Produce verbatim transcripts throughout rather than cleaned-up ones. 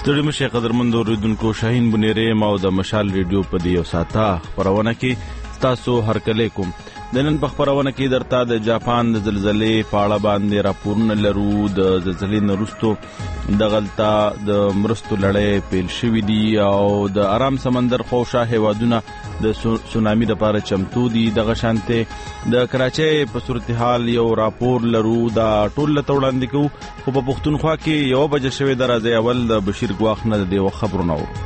ستړي مشه قدرمند اوریدونکو، شاهین بنيري ما او د مشال ریډیو په دی یو ساته خبرونه کې تاسو هرکلی کوم. د نن په خبرونه کې درته د جاپان د زلزلې په اړه باندې راپورونه لرو. د زلزلې نه وروسته د غلطه د مرستو لړۍ پیل شوې دي او د آرام سمندر خواوشا هیوادونه د سونامي لپاره چمتو دي. دغه شانته د کراچۍ په صورتحال یو راپور لرو. دا ټول له وړاندې کوو خو په پښتونخوا کې یو بجه شوې ده. راځي اول د بشیر ګواخ نه د دې خبرونه و.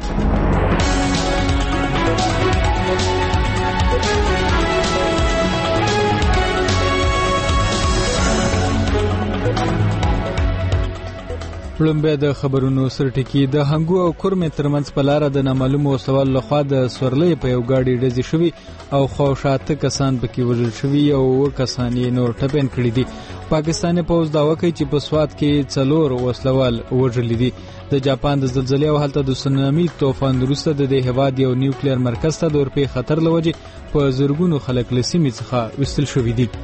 لومبه د خبرونو سرټکی د هنګو او کورمې ترمنځ په لار د نامعلومو سوال لخوا د سورلې په یو گاډي ډزې شوی او خوشاته کسان پکې وژل شوی او کسان یې نور ټپین کړی دي. پاکستاني پوز داوا کوي چې په سوات کې څلور وسلوال وژل دي. د جاپان د زلزلې او حالت د سونامي طوفان وروسته د دې هواد یو نیوکلیر مرکز ته د اورپی خطر لوجې په زرګونو خلک له سیمې څخه وستل شوی دي.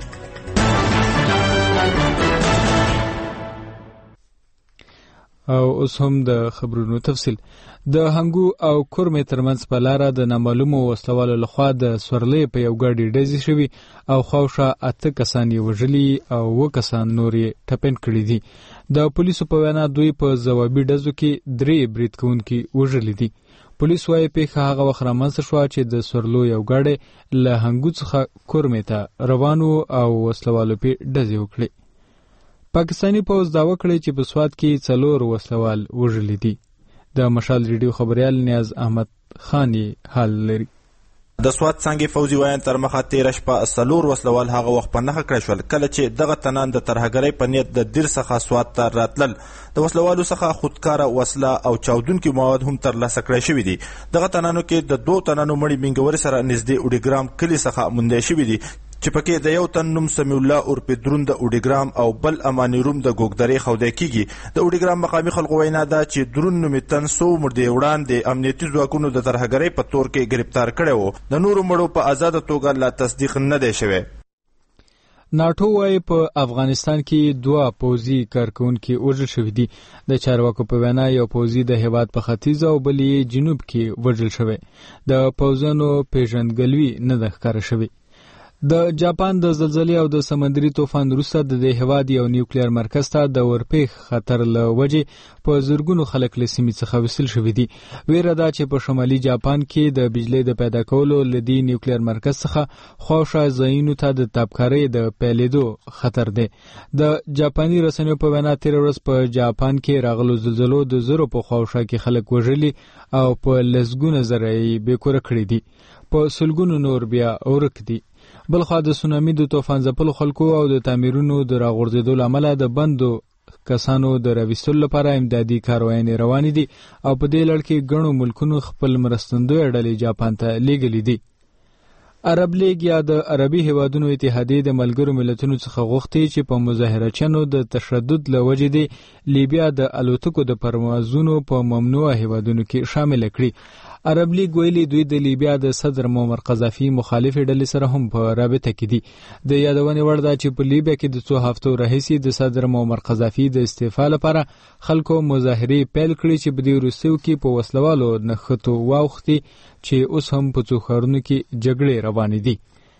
او اوس هم د خبرونو تفصیل. د هنګو او کورمې ترمنځ په لار د نامعلومو وسلوالو لخوا د سورلې په یو ګاډي ډزې شوی او خوشا اته کسان یې وژلي او و کسان نور یې ټپین کړي دي. د پولیسو په وینا دوی په ځوابي ډزو کې درې برید کوونکي وژلي دي. پولیس وايي پیښه هغه وخت رامنځته شوه چې د سورلو یو ګاډی له هنګو څخه کورمې ته روان و او وسلوالو په ډزې وکړي. پاکستانی پوز داوا کړی چې په سوات کې څلور وسلوال وژلي دي. د مشال ریډیو خبريال نیاز احمد خان حال لري. د سوات څنګه فوزي وایي تر مخه تیر شپه څلور وسلوال هغه وخت په نخښه کړی شول کله چې دغه تنان د ترهګرۍ په نیت د دیر څخه سوات ته راتلل. د وسلوالو څخه خودکاره وسله او چاودونکي مواد هم ترلاسه کړی شوي دي. دغه تنانو کې د دوه تنانو مړي منګوري سره نږدې اوډیګرام کلي څخه موندل شوي دي چې پکې د یو تن نوم سمیع الله اورپی درون د اوډیګرام او بل امانی روم د ګوګدرې خوده کیږي. د اوډیګرام مقامي خلکو وینا ده چې درون نوم تن سو مړ وړاندې امنیتي ځواکونو د ترهګرۍ په تور کې گرفتار کړي وو. د نورو مړو په آزاد توګه لا تصدیق نه دی شوی. ناټو وايي په افغانستان کې دوه پوځي کارکونکي وژل شوي دي. د چارواکو په وینا یو پوځي د هیواد په ختیځ او بل یې جنوب کې وژل شوی. د پوځونو پیژندګلوي نه ده ښکاره شوې. د جاپان د زلزلې او د سمندري طوفان وروسته د دې هیواد یو نیوکلیر مرکز ته د ورپېښ خطر له وجې په زرګونو خلک له سیمې څخه وستل شوي دي. ویره ده چې په شمالي جاپان کې د بجلی د پیدا کولو له دې نیوکلیر مرکز څخه خواوشا ځایونو ته د تابکارۍ د پیلېدو خطر دی. د جاپاني رسنیو په وینا تېره ورځ په جاپان کې راغلو زلزلو د زرو په خواوشا کې خلک وژلي او په لسګونه زره یې بېکوره کړي دي. په سلګونو نور بیا ورک دي. بلخوا د سونامي د طوفان ځپلو خلکو او د تعمیرونو د راغورځېدو له امله د بندو کسانو د راویستلو لپاره امدادي کاروانې روانې دي او په دې لړ کې ګڼو ملکونو خپل مرستندویه ډلې جاپان ته لیږلي دي. عرب لیگ یا د عربي هیوادونو اتحادیې د ملګرو ملتونو څخه غوښتي چې په مظاهرچیانو د تشدد له وجې د لیبیا د الوتکو د پروازونو په ممنوعه هیوادونو کې شامل کړي. عرب لیگ ویلي دوی د لیبیا د صدر معمر قذافي مخالف ډلې سره هم په رابطه کې دي. د یادونې وړ ده چې په لیبیا کې د څو هفتو راهیسې د صدر معمر قذافي د استعفا لپاره خلکو مظاهرې پیل کړي چې په دې وروستیو کې په وسلوالو نښتو واوښتي چې اوس هم په څو ښارونو کې جګړې روانې دي.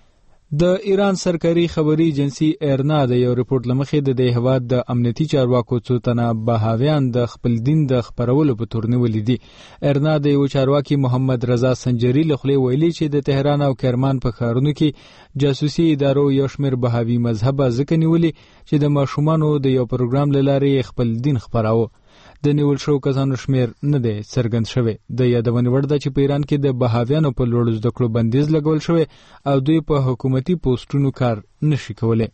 د ایران سرکاري خبري ایجنسی ایرنا د یو رپورت لمخې د دې هواد د امنیتي چارواکو څو تنه بهاویان د خپل دین د خپرولو په تور نیولي دي. ایرنا د یو چارواکي محمد رضا سنجري له خولې ویلي چې د تهران او کرمان په ښارونو کې جاسوسي ادارو یو شمېر بهاوي مذهبه ځکه نیولي چې د ماشومانو د یو پروګرام له لارې خپل دین خپراوه. د نیول شو کسانو شمیر نه دی څرګند شوی. د یادونې وړ ده چې په ایران کې د بهاویانو په لوړو زده کړو بندیز لګول شوی او دوی په حکومتي پوسټونو کار نشي کولی.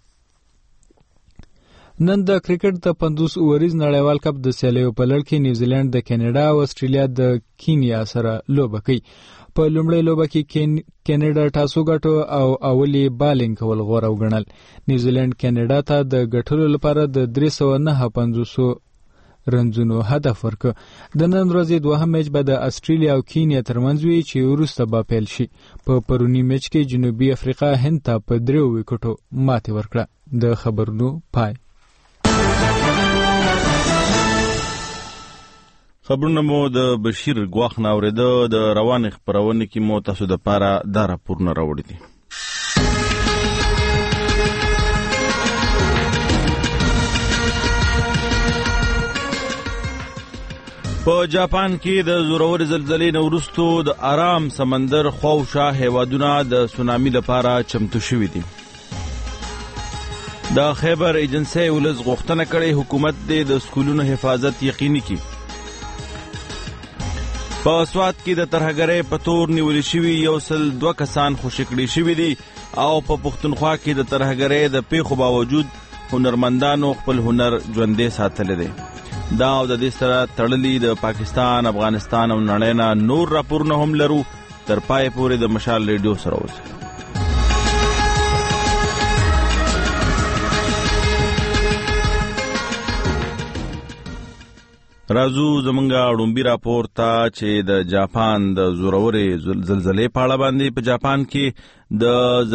نن د کرکټ د پنځوس اووریز نړیوال کپ د سیالیو په لړ کې نیوزیلند د کینیډا او استرالیا د کینیا سره لوبه کوي. په لومړۍ لوبه کې کینیډا ټاسو ګټو او اولي بالینګ کول غوره وګڼل. نیوزیلند کینیډا ته د ګټلو لپاره د درې سوه نهه پنځوس رنزونو هدف ورکړ. د نن ورځې دوهم میچ به د استرالیا او کینیا ترمنځ وي چې وروسته به پیل شي. په پرونی میچ کې جنوبي افریقا هند ته په دریو وکټو ماتې ورکړه. د خبرونو پای. خبرونه مو د بشیر ګواخ نه اورېده. د روان خبرونه کې مو تاسو د پاره دا راپورونه راوړي دي. په جاپان کې د زورور زلزلې نه وروسته د آرام سمندر خواوشا هیوادونه د سونامي لپاره چمتو شوي دي. د خیبر ایجنسی ولز غوښتنه کړې حکومت دې د سکولونو حفاظت یقیني کړي. په سوات کې د ترهګرۍ په تور نیول شوي یو سل دوه کسان خوشي کړي شوي دي او په پښتونخوا کې د ترهګرۍ د پیښو باوجود هنرمندانو خپل هنر ژوندی ساتلی دی. دا او د دې سره تړلي د پاکستان، افغانستان او نړۍ نه نور راپورونه هم لرو. تر پای پورې د مشال ریډیو سره اوسئ. رازو زمونږه ړومبي راپور ته چې د جاپان د زورورې زلزلې په اړه باندې په جاپان کې د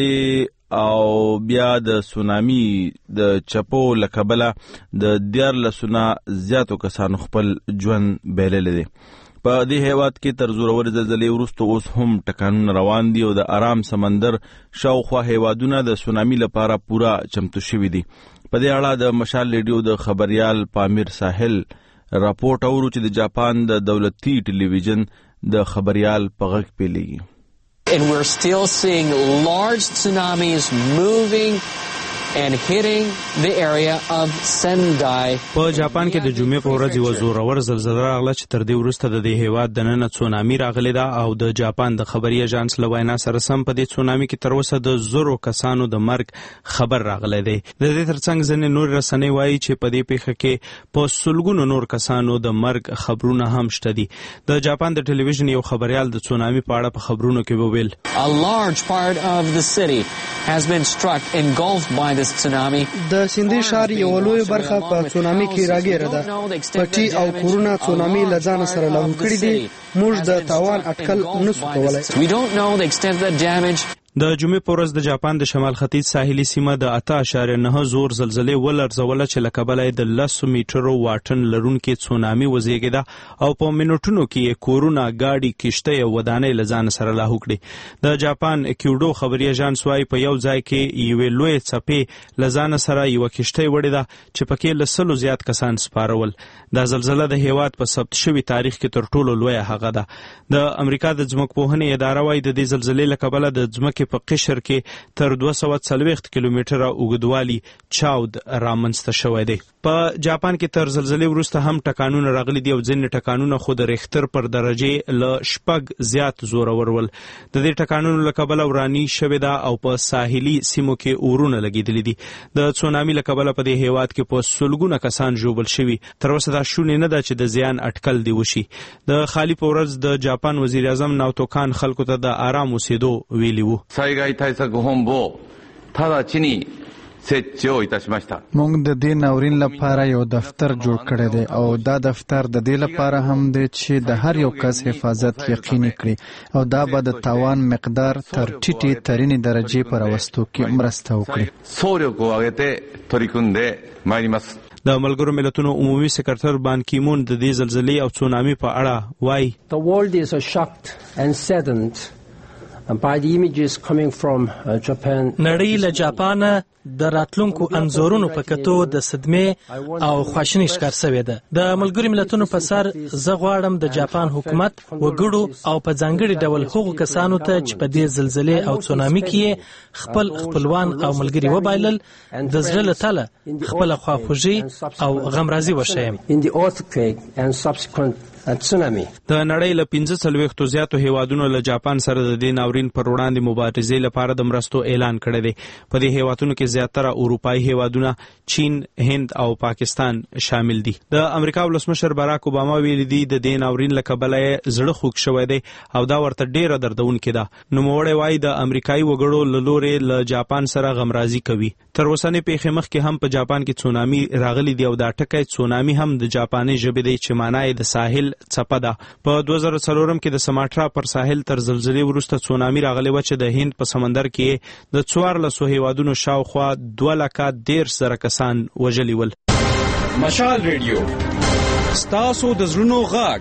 زلزلې او بیا د سونامي د چپو له کبله د دیارلسونه زیاتو کسانو خپل ژوند بایللی دی. په دې هیواد کې تر زورورې زلزلې وروسته اوس هم ټکانونه روان دي او د آرام سمندر شاوخوا هیوادونه د سونامي لپاره پوره چمتو شوي دي. په دې اړه د مشال ریډیو د خبریال پامیر ساحل راپورټ اورو چې د جاپان د دولتي ټلویزیون د خبریال په غږ پیلېږي. And we're still seeing large tsunamis moving and hitting the area of Sendai. په جاپان کې د جمعې په ورځ یو زورور زلزله راغله چې تر دې وروسته د دې هیواد دننه تسونامي راغلی ده او د جاپان د خبري اژانس له وینا سره سم په دې تسونامي کې تر اوسه د زرو کسانو د مرګ خبر راغلی دی. د دې ترڅنګ ځینې نور رسنۍ وایي چې په دې پیښه کې په سلګونو نور کسانو د مرګ خبرونه هم شته دي. د جاپان د ټلویزیون یو خبریال د تسونامي په اړه په خبرونو کې وویل A large part of the city has been struck engulfed by this tsunami. د سیندي ښار یو لوی برخه په تسونامي کې راګیره ده. پټي او کورونه تسونامي له ځان سره لاهو کړي دي. موږ د تاوان اټکل نشو کولای. We don't know the extent of the damage. د جمعې په ورځ د جاپان د شمال ختیځ ساحلي سیمه د اته اعشاریه نه زور زلزلې ولړزوله چې له کبله یې د لسو میټرو واټن لرونکي تسونامي وزېږېده او په منټونو کې یې کورونه، ګاډي، کښتۍ او ودانۍ له ځان سره لاهو کړې. د جاپان کیوډو خبري اژانس وایي په یو ځای کې یوې لویې څپې له ځان سره یوه کښتۍ وړې ده چې پکې له سلو زیات کسان سپارول. دا زلزله د هیواد په ثبت شوي تاریخ کې تر ټولو لویه هغه ده. د امریکا د ځمکپوهنې اداره وایي د دې زلزلې له کبله د ځمکې په قشر کې تر دوه سوه څلوېښت کیلومتره اوږدوالي چاود رامنځته شوی دی. په جاپان کې تر زلزلې وروسته هم ټکانونه راغلي دي او ځینې ټکانونه خو د ریختر پر درجې له شپږ زیات زورور ول. د دې ټکانونو له کبله وراني شوې ده او په ساحلي سیمو کې اورونه لګېدلي دي. د تسونامي له کبله په دې هیواد کې په سلګونه کسان ژوبل شوي. تر اوسه دا شونې نه ده چې د زیان اټکل دی وشي. د خالي په ورځ د جاپان وزیر اعظم ناوتو کان خلکو ته د آرام اوسېدو ویلي وو. 対策本部を直ちに設置をいたしました。 موږ د دې ناورین لپاره یو دفتر جوړ کړی دی او دا دفتر د دې لپاره هم دی چې د هر یو کس حفاظت یقیني کړي او دا به د تاوان مقدار تر ټیټې ترینې درجې په راوستو کې مرسته وکړي. 総力を挙げて取り組んでまいります。 د ملګرو ملتونو عمومي سکرټر بان کی مون د دې زلزلې او تسونامي په اړه وایي The world is shocked and saddened by the images coming from Japan. نړۍ له جاپانه د راتلونکو انځورونو په کتو د صدمې او خواشینۍ ښکار شوې ده. د ملګرو ملتونو په سر زه غواړم د جاپان حکومت وګړو او په ځانګړي ډول هغو کسانو ته چې په دې زلزلې او تسونامي کې خپل خپلوان او ملګري وبایلل د زړه له تله خپله خواخوږي او غمرازي وښیم. In the earthquake and subsequent تسونامي. د نړۍ له پنځه څلوېښتو زیاتو هیوادونو له جاپان سره د دې ناورین پر وړاندې مبارزې لپاره د مرستو اعلان کړی دی. په دې هیوادونو کې زیاتره اروپایي هیوادونه، چین، هند او پاکستان شامل دي. د امریکا ولسمشر باراک اوباما ویلي دی د دې ناورین له کبله یې زړه خوږ شوی دی او دا ورته ډیره دردونکې ده. نوموړی وایي د امریکایي وګړو له لورې له جاپان سره غمرازي کوي. تر اوسنۍ پیښې مخکې هم په جاپان کې تسونامي راغلی دی او دا ټکی تسونامي هم د جاپاني ژبې دی چې معنا یې د ساحل څپه ده. په دوه زره څلورم کې د سماټرا پر ساحل تر زلزلې وروسته تسونامي راغلی و چې د هند په سمندر کې د څوارلسو هیوادونو شاوخوا دوه لکه دېرش زره کسان وژلي ول. مشال ریډیو ستاسو د زړونو غږ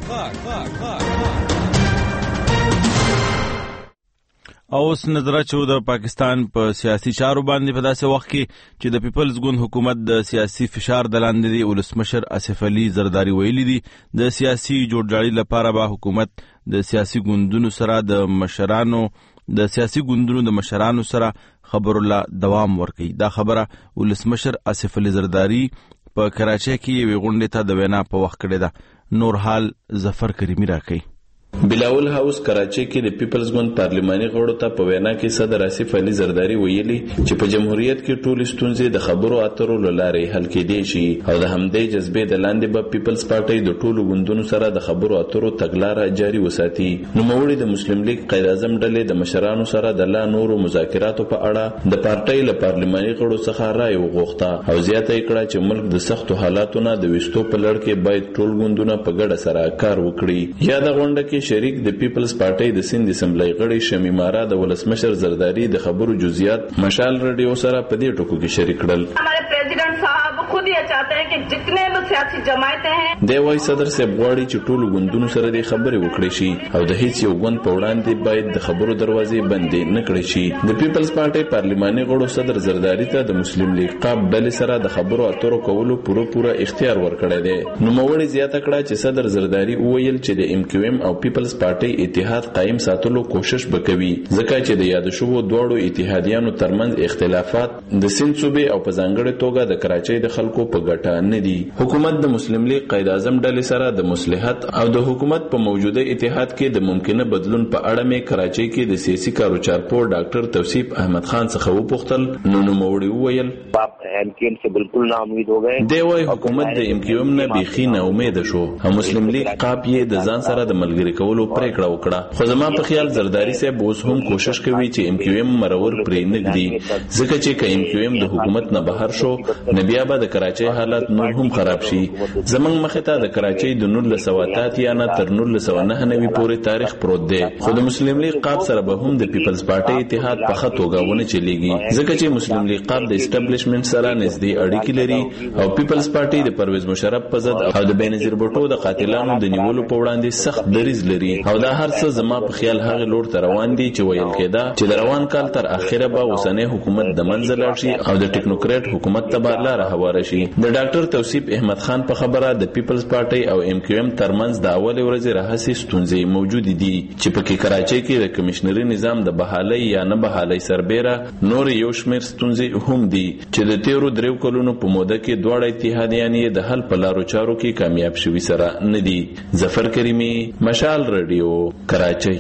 اوس نظر اچو د پاکستان په سیاسي چارو باندې په داسې وخت کې چې د پیپلز ګوند حکومت د سیاسي فشار د لاندې دی. ولسمشر آصف علي زرداری ویلي دي د سیاسي جوړجاړي لپاره به حکومت د سیاسي ګوندونو سره د مشرانو د سیاسي ګوندونو د مشرانو سره خبر الله دوام ورکړي. دا خبره ولسمشر آصف علي زرداری په کراچۍ کې یوې غونډې ته د وینا په وخت کړې ده. نور حال ظفر کریمی راکوي. بلاول هاوس کراچۍ کې د پیپلز ګوند پارلماني غړو ته په وینا کې صدر آصف علي زرداری ویلي چې په جمهوریت کې ټول ستونزې د خبرو اترو لارې حل کېدای شي او د همدې جذبې د لاندې به پیپلز پارټي د ټولو ګوندونو سره د خبرو اترو تګلارې جاري وساتي. نوموړي د مسلم لیگ قائد اعظم ډلې د مشرانو سره د لا نورو مذاکراتو په اړه د پارټي له پارلماني غړو څخه رائے وغوښته او زیاته کړه چې ملک د سختو حالاتو نه د وستو په لړ کې باید ټول ګوندونه په ګډه سره کار وکړي. یا د غونډه کې شریک د پیپلز پارټي د سند اسمبلی غړي شمیمارا د ولسمشر زرداری د خبرو جزئیات مشال رادیو سره په دې ټکو کې شریک کړل. हमारे प्रेसिडेंट साहब खुद ये चाहते हैं कि जितने भी सियासी जमायतें हैं د وای صدر صاحب غواړي چې ټول ګوندونو سره د خبرې وکړي شي او د هیڅ یو ګوند په وړاندې باید د خبرو دروازې بندې نه کړي شي. د پیپلز پارټي پارلماني غړو صدر زرداری ته د مسلم لیگ قاب ډلې سره د خبرو اترو کولو پوره پوره اختیار ورکړی دی. نوموړي زیاته کړه چې صدر زرداری وویل چې د ام کیو ام او پیپلز پارټي اتحاد قائم ساتلو کوشش وکوي ځکه چې د یاد شوو دوړو اتحادیانو ترمنځ اختلافات د سند صوبې او په ځانګړي توګه د کراچۍ د خلکو په ګټه نه دي. حکومت د مسلم لیگ قائد اعظم ډلې سره د مصلحت او د حکومت په موجوده اتحاد کې د ممکنه بدلون په اړه مې کراچۍ کې د سیاسي کارو چارپور ډاکټر توصیف احمد خان څخه وپوښتل. نو نوموړي وویل ایم کیو ایم سے بالکل نا امید ہو گئے. دی وايي حکومت د ام کیو ام نه بيخي نه امید شو او مسلم لیگ قاب یې د ځان سره د ملګری کولو پریکړه وکړه. خو زما په خیال زرداری صاحب اوس هم کوشش کوي چې ام کیو ام مرور پرې نه ږدي ځکه چې که ام کیو ام د حکومت نه بهر شو نو بیا به د کراچۍ حالات نور هم خراب شي. زمنګ مخه ته د کراچۍ د نولس سوه اتیا نه تر نولس سوه نهه نوي پورې تاریخ پروت دی. خو د مسلم لیگ قاب سره به هم د پیپلز پارټي اتحاد په خط توګه چلیږي ځکه چې مسلم لیگ قاب د اسټابلیشمنت سره نږدې اړیکې لري او پیپلز پارټي د پرویز مشرف په ضد او د بېنظیر بوټو د قاتلانو د نیولو په وړاندې سخت دریځ لري او دا هر څه زما په خیال هغه لور ته روان دي چې ویل کېده چې د روان کال تر اخره به اوسنی حکومت د منځ لاړ شي او د ټیکنوکریټ حکومت ته به لاره هواره شي. د ډاکټر توصیف احمد خان په خبره د پیپلز پارټي او ام کیو ام ترمنځ د اول ورځې راهیسې ستونزې موجود دي چې پکې کراچۍ کې د کمشنري نظام د بحالۍ یا نه بحالۍ سربېره نور یو شمېر ستونزې هم دي چې د تیرو دریو کلونو په موده کې دواړه اتحادیان یې د حل په لارو چارو کې کامیاب شوي سره نه دي. ظفر کریمی، مشال رادیو، کراچۍ.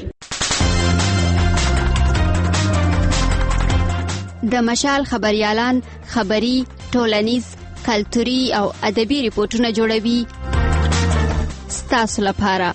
د مشال خبريالان خبري، ټولنیز، کلتوري او ادبي ریپورتونه جوړوي ستاسو لپاره.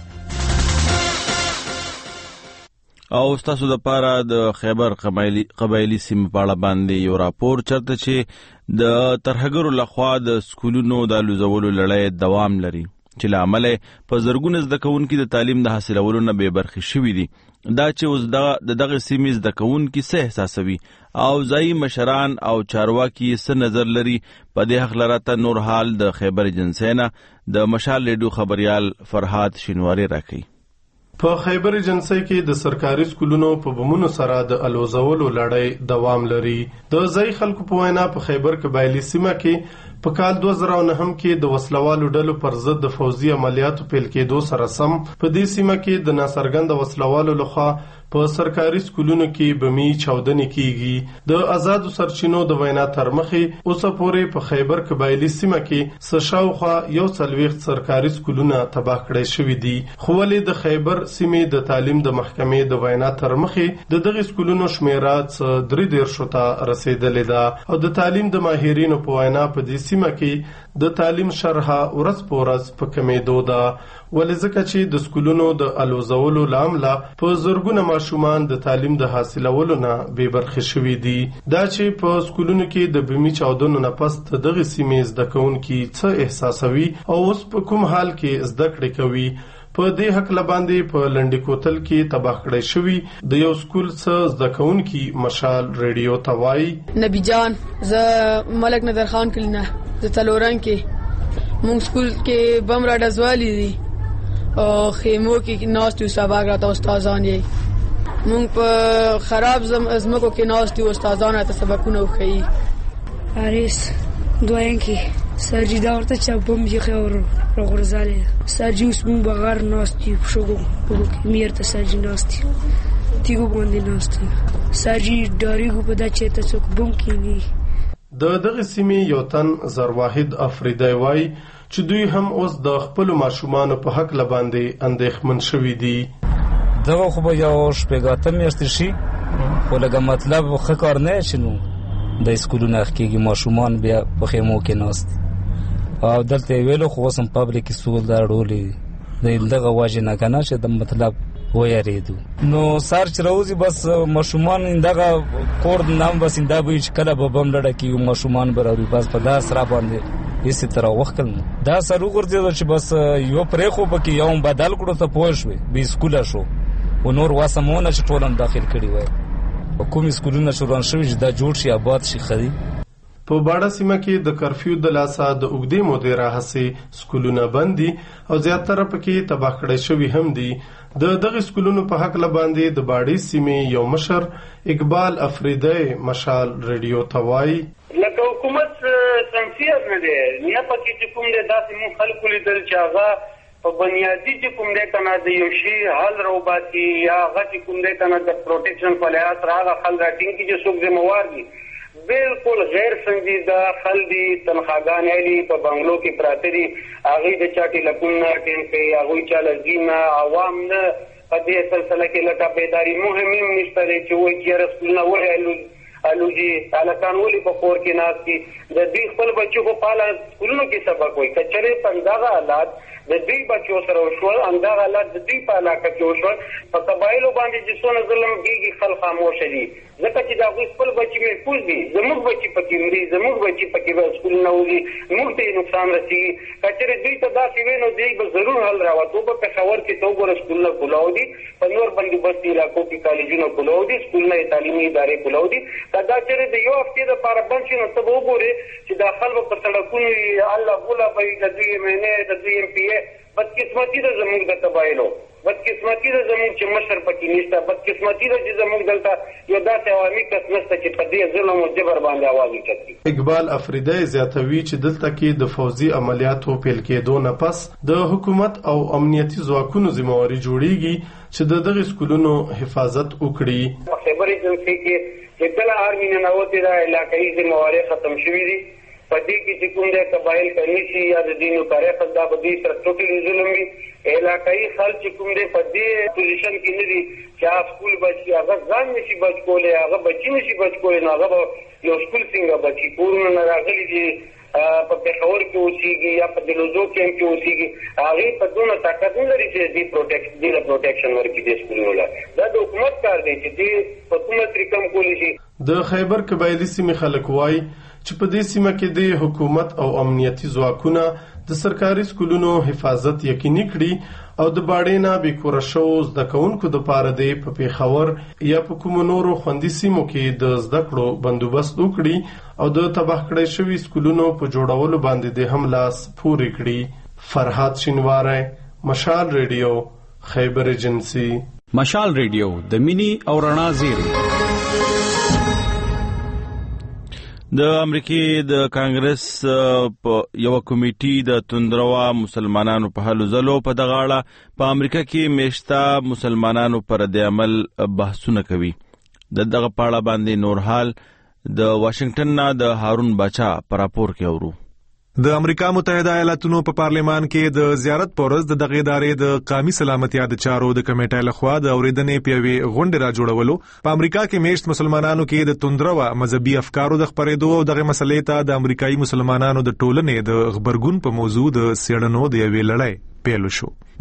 او ستاسو د پاره د خیبر قبایلی قبایلی سیمه په اړه باندې یو راپور چرته چې د ترهګرو لخوا د سکولونو د لوزولو لړۍ دوام لري چې له امله په زرګونه زده کوونکي د تعلیم د حاصلولو نه بې برخې شوي دي. دا چې اوس د دغه سیمې زده کوونکي څه احساسوي او ځایي مشران او چارواکي څه نظر لري په دې هکله راته نور حال د خیبر ایجنسۍ نه د مشال ریډیو خبریال فرهاد شینواری راکوي. په خیبر ایجنسۍ کې د سرکاري سکولونو په بمونو سره د الوزولو لړۍ دوام لري. د ځای خلکو په وینا په خیبر قبایلی سیمه کې په کال دوه زره او نهم کې د وسلوالو ډلو پر ضد د فوزي عملیاتو پیل کېدو سره سم په دې سیمه کې د ناڅرګند وسلوالو لخوا په سرکاري سکولونو کې بمي چاودنې کیږي. د آزادو سرچینو د وینا تر مخې اوسه پورې په خیبر قبایلی سیمه کې څه شاوخوا یو څلوېښت سرکاري سکولونه تباه کړای شوي دي. خو ولې د خیبر سیمې د تعلیم د محکمې د وینا تر مخې د دغه سکولونو شمیره څه درې دېرشو ته رسیدلې ده او د تعلیم د ماهرینو په وینا په دې سیمه کې د تعلیم شرحه ورځ په ورځ په کمېدو ده. ولې ځکه چې د سکولونو د الوزولو له امله په زرګونه ماشومان د تعلیم د حاصلولو نه بې برخې شوي دي. دا چې په سکولونو کې د بمي چاودنو نه پس د دغه سیمې زده کوونکي څه احساسوي او اوس په کوم حال کې زده کړې کوي په دې حق باندې په لنډی کوتل کې تباه کړی شوی د یو سکول څخه زده کوونکي مشال ریډیو ته وایي. نبی جان ز ملک نظر خان کلینه ز تلوران کې مونږ سکول کې بم را ډزوالي دي او خیمو کې ناست یو سبق راته استادان یې مونږ په خراب زمکو کې ناست یو استادان راته سبقونه وښيي. حارث دویم کې سرجي دا ورته چې بم یې خور راغورځالې سرجي اوس مونږ بغیر ناست یو شګو په میر ته سرجي ناست تیګو باندې ناست سرجي ډاریګو په دا چې ته څوک بم کینی. د دغه سیمې یو تن زرواحد افریدی وای چې دوی هم اوس د خپل ماشومان په حق لباندې اندېښمن شوي دي. دغه خو به یو شپږاته میاشتې شي خو لږه مطلب ښه کار نه چې نو د سکولونه کېږي ماشومان بیا په خیمو کې ناست او دلته ویلو خو اوس هم پبلیک سکول دا ډولې د دغه وجې نه که نه چې د مطلب ویریدو نو سار چې راوځي بس ماشومان دغه کور نام بس دا به چې کله به بم لړه کېږي ماشومان به راوړي بس په دا سره باندې هېڅ تر وخت دا سر وغورځېدو چې بس یو پرېښو پکې یو هم بدل کړو ته پوه شوې بې سکوله شو و نور وسمونه چې ټول هم داخل کړي وای کوم سکولونه چې وران شوي چې دا جوړ شي آباد شي ښه دي. په باډه سیمه کې د کرفیو د لاسه د اوږدې مودې راهیسې سکولونه بند دي او زیاتره پکې تباه کړی شوي هم دي. د دغه سکولونو په حق باندې د باډې سیمې یو مشر اقبال افریدی مشال ریډیو ته وایي لکه حکومت سنسیر نه دی نه پکې چې کوم دی داسې مونږ خلکو لیدل چې هغه په بنیادي چې کوم دی که نه د یو شي حل راوباسي یا هغه چې کوم دی که نه د پروټیکشن په لحاظ سره هغه خل راټینګ کړي چې څوک ذمهوار دي بالکل غیر سنجیده خل دي تنخواګانې دي په بنګلو کې پراته دي هغوی د چا ټیلیفون نه اټینډ کوي هغوی چاله ځي نه عوام نه په دې سلسله کې لکه بیداري مهم هم نشته دی چې وایي چې یاره سکولونه ولې الوجي هلکان ولې په کور کې ناست دي د دوی خپل بچو خو په سکولونو کې سبق وایي که چېرې په همدغه حالات د دوی بچو سره وشول همدغه حالات د دوی په علاقه کې وشول په قبایلو باندې چې څونه ظلم کېږي خلک خاموشه دي ځکه چې د هغوی خپل بچي محفوظ دي زموږ بچي پکې مري زموږ بچي پکې به سکولونه وځي موږ ته یې نقصان رسېږي که چېرې دوی ته داسې وي نو دوی به ضرور حل راوتو په پېښور کې ته وګوره سکولونه کلاو دي په نور بندوبستي علاقو کې کالجونه کلاو دي سکولونه تعلیمي ادارې کلاو دي که دا چېرې د یو هفتې دپاره بند شي نو ته به وګورې چې دا خلک به په سړکونو وي الله بوله به وي د دوی ایم این ای د دوی ایم پي ای بدقسمتي ده زموږ د قبایلو بدقسمتي ده زموږ چې مشر پکې نشته بدقسمتي ده چې زموږ دلته یو داسې عوامي کس نشته چې په دې ظلم او جبر باندې اواز وکړي. اقبال افریدی زیاتوي چې دلته کې د فوزي عملیاتو پیل کېدو نه پس د حکومت او امنیتي ځواکونو ذمہواري جوړیږي چې د دغه سکولونو حفاظت وکړي. خبر ایجنسی کې چې کله آرمي ننوتې ده علاقایي ذمہواري ختم شوي دي په دې کې چې کوم دی قبایل کمی شي یا د دینو کاری خلک دا به دوی سره ټوټلي ظلم وي علاقایي خلک چې کوم دی په دې پوزیشن کې نه دي چې هغه سکول بچي هغه ځان نشي بچ کولی هغه بچي نشي بچ کولی نو هغه به یو سکول څنګه بچي کورونه نه راغلي دي په پېښور کې اوسېږي یا په دلوزو کیمپ کې اوسېږي هغې په دونه طاقت نه لري چې دې دې له پروټیکشن ورکړي دې سکولونو له دا د حکومت کار دی چې دې په کومه طریقه هم کولی شي. د خیبر قبایلي سیمې خلک وایي چې په دې سیمه کې د حکومت او امنیتي ځواکونه د سرکاري سکولونو حفاظت یقیني کړي او د باډې نه بېکوره شوو زده کوونکو دپاره د په پېښور یا په کومو نورو خوندي سیمو کې د زده کړو بندوبست وکړي او د تباه کړی شوي سکولونو په جوړولو باندې د هم لاس پورې کړي. فرهاد شینواری مشال ریډیو خیبر ایجنسي. مشال ریډیو د مینی او رڼا زیری. د امریکای د کانګرس په یو کمیټي د توندروا مسلمانانو په حل زلو په دغه اړه په امریکا کې میشته مسلمانانو پر د عمل بحثونه کوي. د دغه پاړه باندې نور حال د واشنگټن نه د هارون باچا پر راپور کې اورو. د امریکا متحده ایالاتونو په پارلیمان کې د زیارت پورز د دغه ادارې د قومي سلامتیا د چارو د کمیټې لخوا د اوریدنې پیوي غونډه را جوړولو په امریکا کې میشت مسلمانانو کې د توندروا مذهبي افکارو د خبرېدو او دغه مسلې ته د امریکایي مسلمانانو د ټولنې د خبرګون په موضوع د سیړنو د یوې لړۍ پیل شو.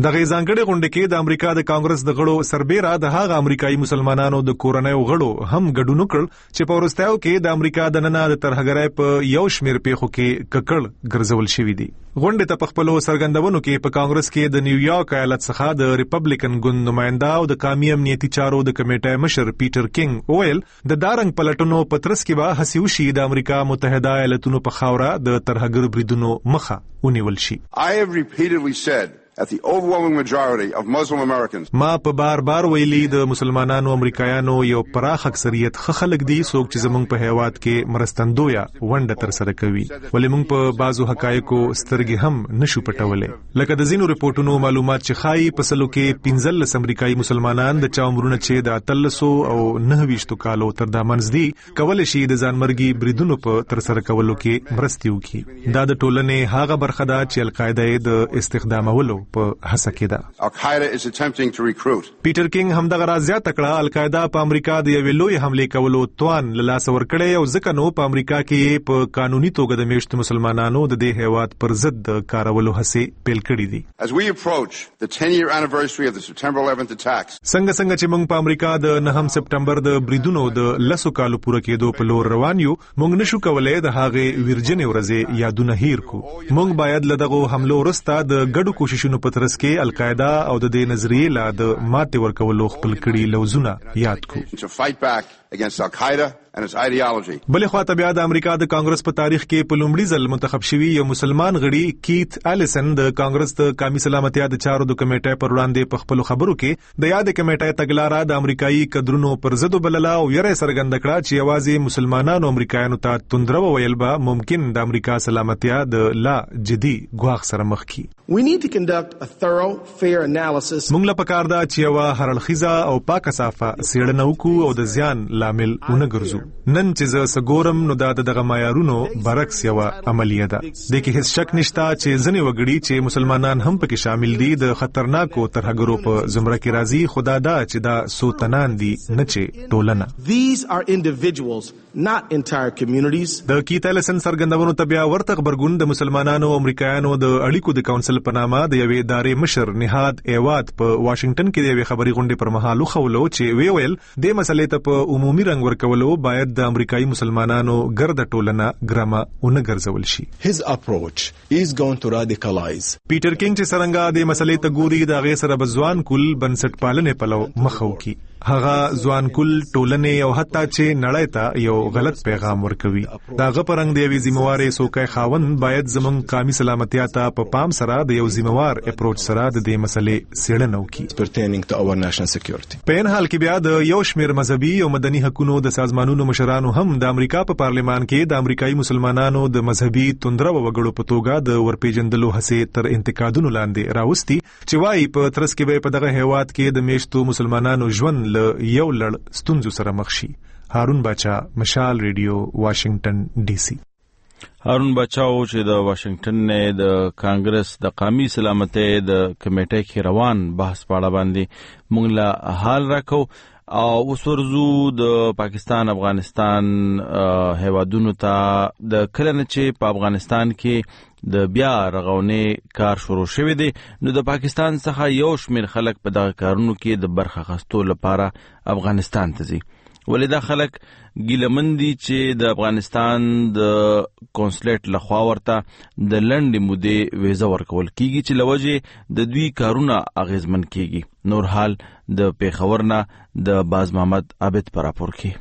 دغه ځانګړي غونډه کې د امریکا د کانګرس د غړو سربېره د هغه امریکایي مسلمانانو د کورنیو غړو هم ګډون وکړ چې په ورستیو کې د امریکا د نننه د ترهګرۍ په یو شمېر پیښو کې ککړ ګرځول شوی دی. غونډه ته په خپلو څرګندونو کې په کانګرس کې د نیویارک ایالت څخه د ریپبلیکن ګوند نماینده او د قومي امنیتي چارو د کمیټې مشر پیټر کینګ وویل د دارنګ پلټونو په ترڅ کې به هڅې وشي د امریکا متحده ایالتونو په خاوره د ترهګر بریدونو مخه ونیول شي. I have repeatedly said that the overwhelming majority of Muslim Americans ما په بار بار ویلي د مسلمانانو امریکایانو یو پراخ اکثریت خ خلک دي څوک چې زمونږ په هیواد کې مرستندویا ونډه تر سره کوي ولې موږ په بازو حقایقو سترګې هم نشو پټولې لکه د زینو ریپورتونو معلومات چې خایي په سلو کې پنځلس امریکایي مسلمانان د چا عمرونه چې د اتلسو او نه ویشتو کالو تر دا منځ دي کولای شي د ځانمرګي بریدونو په تر سره کولو کې مرستې وکړي. دا د ټولنې هغه برخه ده چې القاعده د استخدامولو په هڅه کې ده. Al-Qaeda is attempting to recruit. پیټر کینګ هم دغه راز زیاته کړه القاعده په امریکا د یوې لوی حمله کولو توان له لاسه ورکړی او ځکه نو په امریکا کې په قانوني توګه د میشتو مسلمانانو د دې هیواد پر ضد د کارولو هڅې پیل کړې دي. As we approach the ten-year anniversary of the September eleventh attacks, څنګه څنګه چې موږ په امریکا د نهم سپټمبر د بریدونو د لسو کالو پوره کېدو په لور روان یو موږ نشو کولای د هغې ویرجنې ورځې یادونه هیر کو. موږ باید له دغه حملو وروسته د ګډو کوششونو په ترڅ کې القاعده او د دې نظریې لا د ماتې ورکولو خپل کړي لوزونه یاد کو. to fight back against Al-Qaeda and its ideology. بلې خواته بیا د امریکا د کانګرس په تاریخ کې په لومړي ځل منتخب شوی یو مسلمان غړي کیت الیسن د کانګرس د قومي سلامتیا د چارو د کمیټې پر وړاندې په خپل خبرو کې د یاد کمیټې تګلارې د امریکایي قدرونو پر ضد بللا او یې څرګند کړه چې یوازې مسلمانانو امریکایانو ته توندرو ویل به ممکن د امریکا سلامتیا د لا جدي ګواښ سره مخ کی. We need to conduct a thorough, fair analysis. موږ له پکار دا چې یو هرړخیزه او پاکه صافه سیړنه وکړو او د زیان لامل ونه ګرځو. نن چې زه سګورم نو دا دغه معیارونو برعکس یو عملیه ده. د کې هیڅ شک نشته چې ځنې وګړي چې مسلمانان هم پکې شامل دي د خطرناکو ترهګرو په زمره کې راځي خدا دا چې دا سوتنان دي نه چې ټولنه. These are individuals, not entire communities. د کیتلسن سرګندونو ته بیا ورته خبرګون د مسلمانانو او امریکایانو د اړیکو د کونسل په نامه د یوې ادارې مشر نهاد ایواد په واشنگټن کې د یوې خبري غونډې پر مهال خولو چې وی ویل د مسلې ته په عمومي رنګ ورکولو باید د امریکایي مسلمانانو ګرد ټولنه ګرامه اون ګرځول شي. His approach is going to radicalize. پیټر کینګ چې څنګه د مسلې ته ګوري د غیر سره بزوان کول بنسټ پالنې پلو مخو کی هغه ځوان کل ټولنې او حتی چې نړۍ ته یو غلط پیغام ورکوي. دا غپرنګ دی وی ذمہوارې سوکای خاون باید زمون قومي سلامتیا ته په پام سره د یو ذمہوار اپروچ سره د دې مسلې څېړنه وکړي. Pertaining to our national security. په ان حال کې بیا د یو شمېر مذهبي او مدني حقوقو د سازمانونو مشرانو هم د امریکا په پارلمان کې د امریکایي مسلمانانو د مذهبي توندرو وګړو په توګه د ورپېژندلو هڅې تر انتقادونو لاندې راوستي چې وايي په ترڅ کې به په دغه هیواد کې د میشتو مسلمانانو ژوند له یو لړ ستونزو سره مخ شي. هارون باچا، مشال ریډیو، واشنگټن ډي سي. هارون بچاو چې د واشنگټن نه د کانګرس د قومي سلامتۍ د کمیټې کې روان بحث په اړه باندې مونږ له حال راکو او اوس ورزو د پاکستان افغانستان هیوادونو ته د کلن چې په افغانستان کې د بیا رغونې کار شروع شوی دی نو د پاکستان څخه یو شمېر خلک په دغه کارونو کې د برخه اخیستو لپاره افغانستان ته ځي. ولې دا خلک ګیلمن دي چې د افغانستان د کونسلیټ لخوا ورته د لنډې مودې ویزه ورکول کیږي چې لوجه د دوی کارونه اغیزمن کیږي. نور حال د پیښور نه د باز محمد عابد پر راپور کې.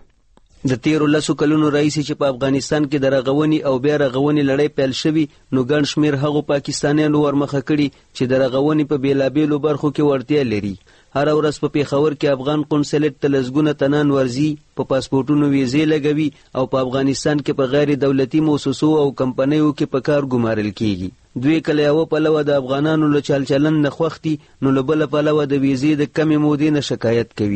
د تیرو لسو کلونو راهیسې چې په افغانستان کې د رغونې او بیا رغونې لړۍ پیل شوي نو ګڼ شمېر هغو پاکستانیانو ورمخه کړي چې د رغونې په بېلابېلو برخو کې وړتیا لري. هر ورځ په پیښور کې افغان قونسلیټ ته لسګونه تنان ورځي، په پاسپورټونو ویزې لګوي او په افغانستان کې په غیر دولتي موسسو او کمپنیو کې په کار ګمارل کیږي. دوی کله یو پلوه د افغانانو له چال چلن نه خوښ دي نو له بله پلوه د ویزې د کمې مودې نه شکایت کوي.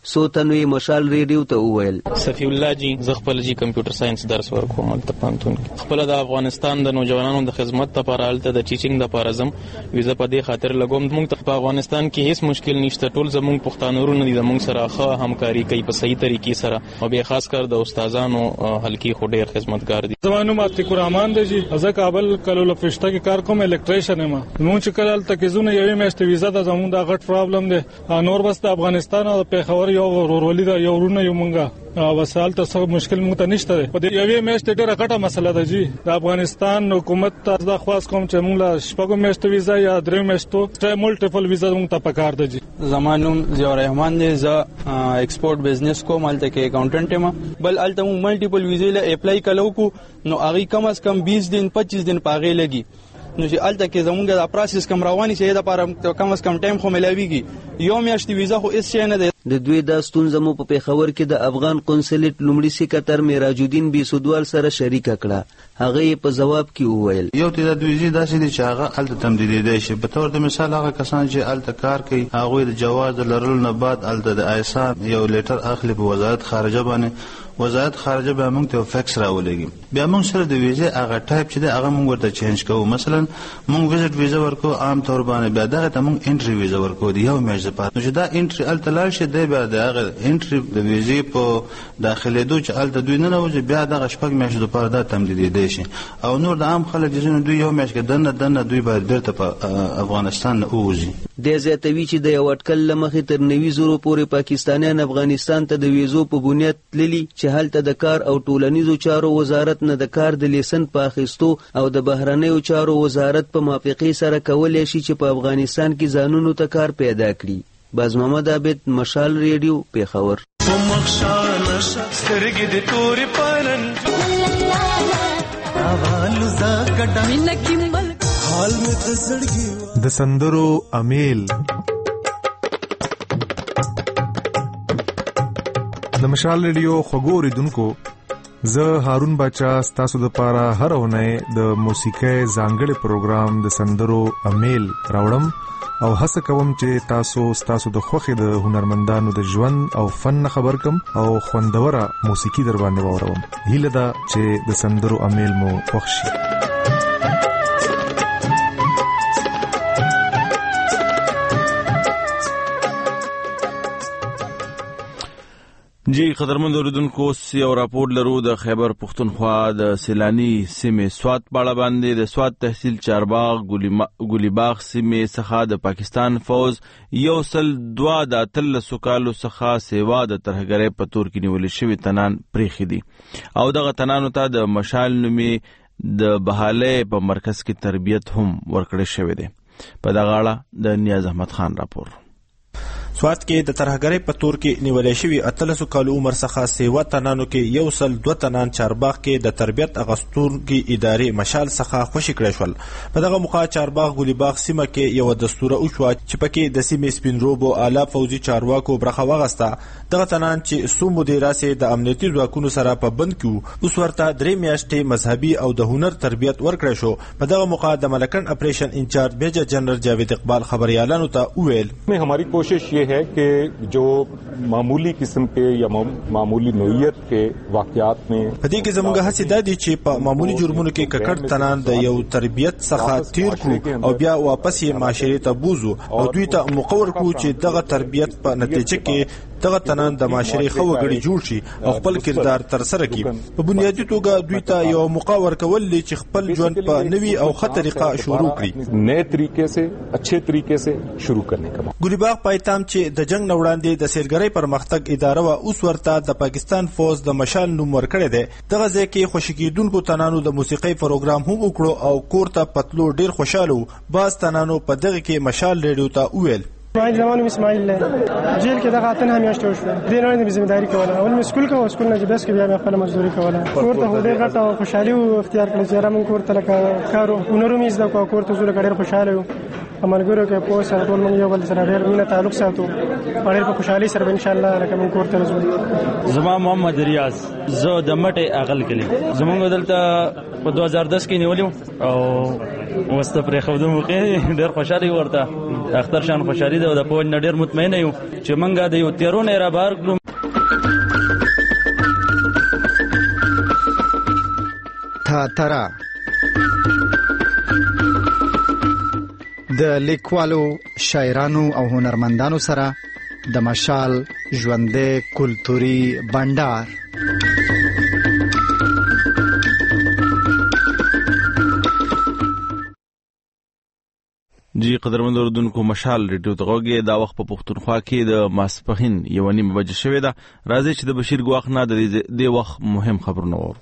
څو تنو یې مشال ریډیو ته وویل. صفی الله جی زه خپل جی کمپیوټر ساينس درس ورکوم د پانتون خپل د افغانستان د نوجوانانو د خدمت لپاره الته د ټیچینګ لپاره زم ویزه په دې خاطر لګوم. موږ په افغانستان کې هیڅ مشکل نشته، ټول زموږ پښتانه ورونه دي، زموږ سره ښه همکاري کوي په صحیح طریقې سره، او به خاص کر د استادانو حلقي خو ډېر خدمتګار دي. زمانو ماتیکو رحمان دی جی زه کابل کلو لفشته کې کار کوم، الکتریشن یم. موږ چې کله تل کې زونه یوې میاشتې ویزه د زموږ د غټ پرابلم دی، نور بس د افغانستان او پیښور یو ورولې دا یو ورونه یو مونږه وسال ته څه مشکل مونږ ته نشته دی. په دې یوې میاشتې ډېره غټه مسله ده جی. د افغانستان حکومت ته دا خواست کوم چې مونږ له شپږو میاشتو ویزه یا درې میاشتو ټریمل ټریپل ویزه مونږ ته پکار ده جی. زمانوم ضیاء الرحمن دی، زه ایکسپورت بزنس کوم، الته کې اکاونټنټ یم. بل الته مونږ ملټیپل ویزې له اپلای کلو کو نو هغه کم از کم بیس دن پچیس دن پاغې لګي. نو چې الته کې زمونږ د پروسس کم رواني شي د لپاره کم از کم ټایم خو ملاويږي. یو میاشت ویزه خو هیڅ شي نه ده. د دوی د ستونزه مو په پیښور کې د افغان قونسلیت لومړي سکرټر میراج الدین بیسودوال سره شریک کړه. هغه په جواب کې وویل یو ته د ویزې داسې دي چې هغه الته تمدیدېدای شي. په تور د مثال هغه کسان چې الته کار کوي هغه د جواز لرلو نه بعد الته د ایسان یو لیټر اخلي په وزارت خارجه باندې. وزارت خارجه به موږ ته فیکس راولېږي، بیا موږ سره د ویزې هغه ټایپ چې هغه موږ ورته چینج کوو. مثلا موږ ویزټ ویزه ورکو عام طور باندې، بیا دغه ته موږ انټری ویزه ورکو دی یو میاشت لپاره. نو چې دا انټری الته لاړ شي دی بیا د هغه انټری د ویزې په داخلېدو چې الته دوی نه نوځي بیا دغه شپږ میاشتې لپاره دا تمدیدېدای شي. او نور د عام خلک چې دوی یو میاشت کې دنه دنه دوی باید بیرته په افغانستان نه ووځي. د زیاتوي چې د یو اټکل لمخې تر نوي زرو پورې پاکستانیان افغانستان ته د ویزو په بنیاد تللي چې هلته د کار او ټولنیزو چارو وزارت نه د کار د لیسن په اخیستو او د بهرنیو چارو وزارت په موافقې سره کولای شي چې په افغانستان کې ځانونو ته کار پیدا کړي. باز محمد عابد، مشال ریډیو، پیښور. د سندرو امیل د مشال ریډیو خوږو اوریدونکو، زه هارون باچا ستاسو د پاره هر اونۍ د موسیقۍ ځانګړي پروګرام د سندرو امیل راوړم او هڅه کوم چې تاسو ستاسو د خوښې د هنرمندانو د ژوند او فن خبر کم او خوندوره موسیقي در باندې واوروم. هیله ده چې د سندرو امیل مو خوښ شي. جی قدرمن اوریدونکو، یو راپور لرو د خیبر پختونخوا د سیلانی سیمې سوات بالا باندې. د سوات تحصیل چارباغ ګولیباغ سیمې څخه د پاکستان فوز یو سل دوه د اتلسو کالو څخه سیوا د ترهګرۍ په تور کې نیول شوي تنان پریښي دي، او دغه تنانو ته د مشال نومې د بحالۍ په مرکز کې تربیت هم ورکړی شوی دی. په دغه اړه د نیاز احمد خان راپور. سوات کې د ترهګرۍ په تور کې نیولې شوي اتلسو کالو عمر څخه سیوا تنانو کې یو سل دوه تنان چارباغ کې د تربیت اغوستونکي ادارې مشال څخه خوشي کړی شول. په دغه موقع چارباغ ګولیباغ سیمه کې یو دستوره وشوه چې پکې د سیمې سپینروبو اعلی پوځي چارواکو برخه واغسته. دغه تنان چې څو مودې راسې د امنیتي ځواکونو سره په بند کې اوس ورته درې میاشتې مذهبي او د هنر تربیت ورکړی شو. په دغه موقع د ملکن اپریشن انچارج میجر جنرل جاوید اقبال خبريالانو ته وویل हमारी कोशिश ये है कि जो मामूली किस्म के या मामूली नोयत के वाकयात में په دې کې زموږ هڅې دا دي چې په معمولی جرمونو کې ککړ تنان د یو تربیت څخه تیر کړو او بیا واپس یې معاشرې ته بوزو او دوی ته مقور کړو چې دغه تربیت په نتیجه کې دغه تنان د معاشرې ښه وګړي جوړ شي او خپل کردار ترسره کړي. په بنیادي توګه دوی ته یو مقاور کول دي چې خپل ژوند په نوي او ښه طریقه شروع کړي، نئے طریقے سے اچھے طریقے سے شروع کرنے کا. ګولیباغ پایتام چې د جنگ نه وړاندې د سیلګرۍ پرمختګ اداره وا اوس ورته د پاکستان فوز د مشال نوم ورکړی دی. دغه ځای کې خوشی کیدونکو تنانو د موسیقۍ پروګرام هم وکړو او کور ته پتلو ډیر خوشاله وو. باز تنانو په دغه کې مشال ریډیو ته وویل اسماعیل زمانو اسماعیل جیل کې دغه اتن همیاشته وشو دې نه د ذمہ داری کوله. اول مې سکول کوم سکول نه چې بس کې بیا مې خپل مزدوري کوله. کور ته هډه غټه خوشحالي او اختیار کړل چې را مونږ کور ته لکه کارو هنرو مې زده کو کور ته زول کډیر خوشاله و عملګرو کې په سره ټول موږ یو بل سره ډېر مینه تعلق ساتو ډېر په خوشحالي سره ان شاء الله لکه موږ کور ته ځو. زما محمد ریاض زه د مټې اغل کلی زمونږ دلته په دوه هزار دس کې نیولیو او وسته پرې خو دوم کې ډېر خوشحالي ورته اختر شان خوشحالي ده او د پوهنې ډېر مطمئن یو چې موږ د یو تیرونه را بار کړو. تا ترا د لیکوالو شاعرانو او هنرمندانو سره د مشال ژوندې کلتوري بندر. جی قدرمن اوردونکو مشال ریډیو ته غوږی دا وخت په پښتونخوا کې د ماسپښین یو نیمه بجې شوې ده. راځي چې د بشیر ګواخ نه د دې وخت مهم خبرونه وورو.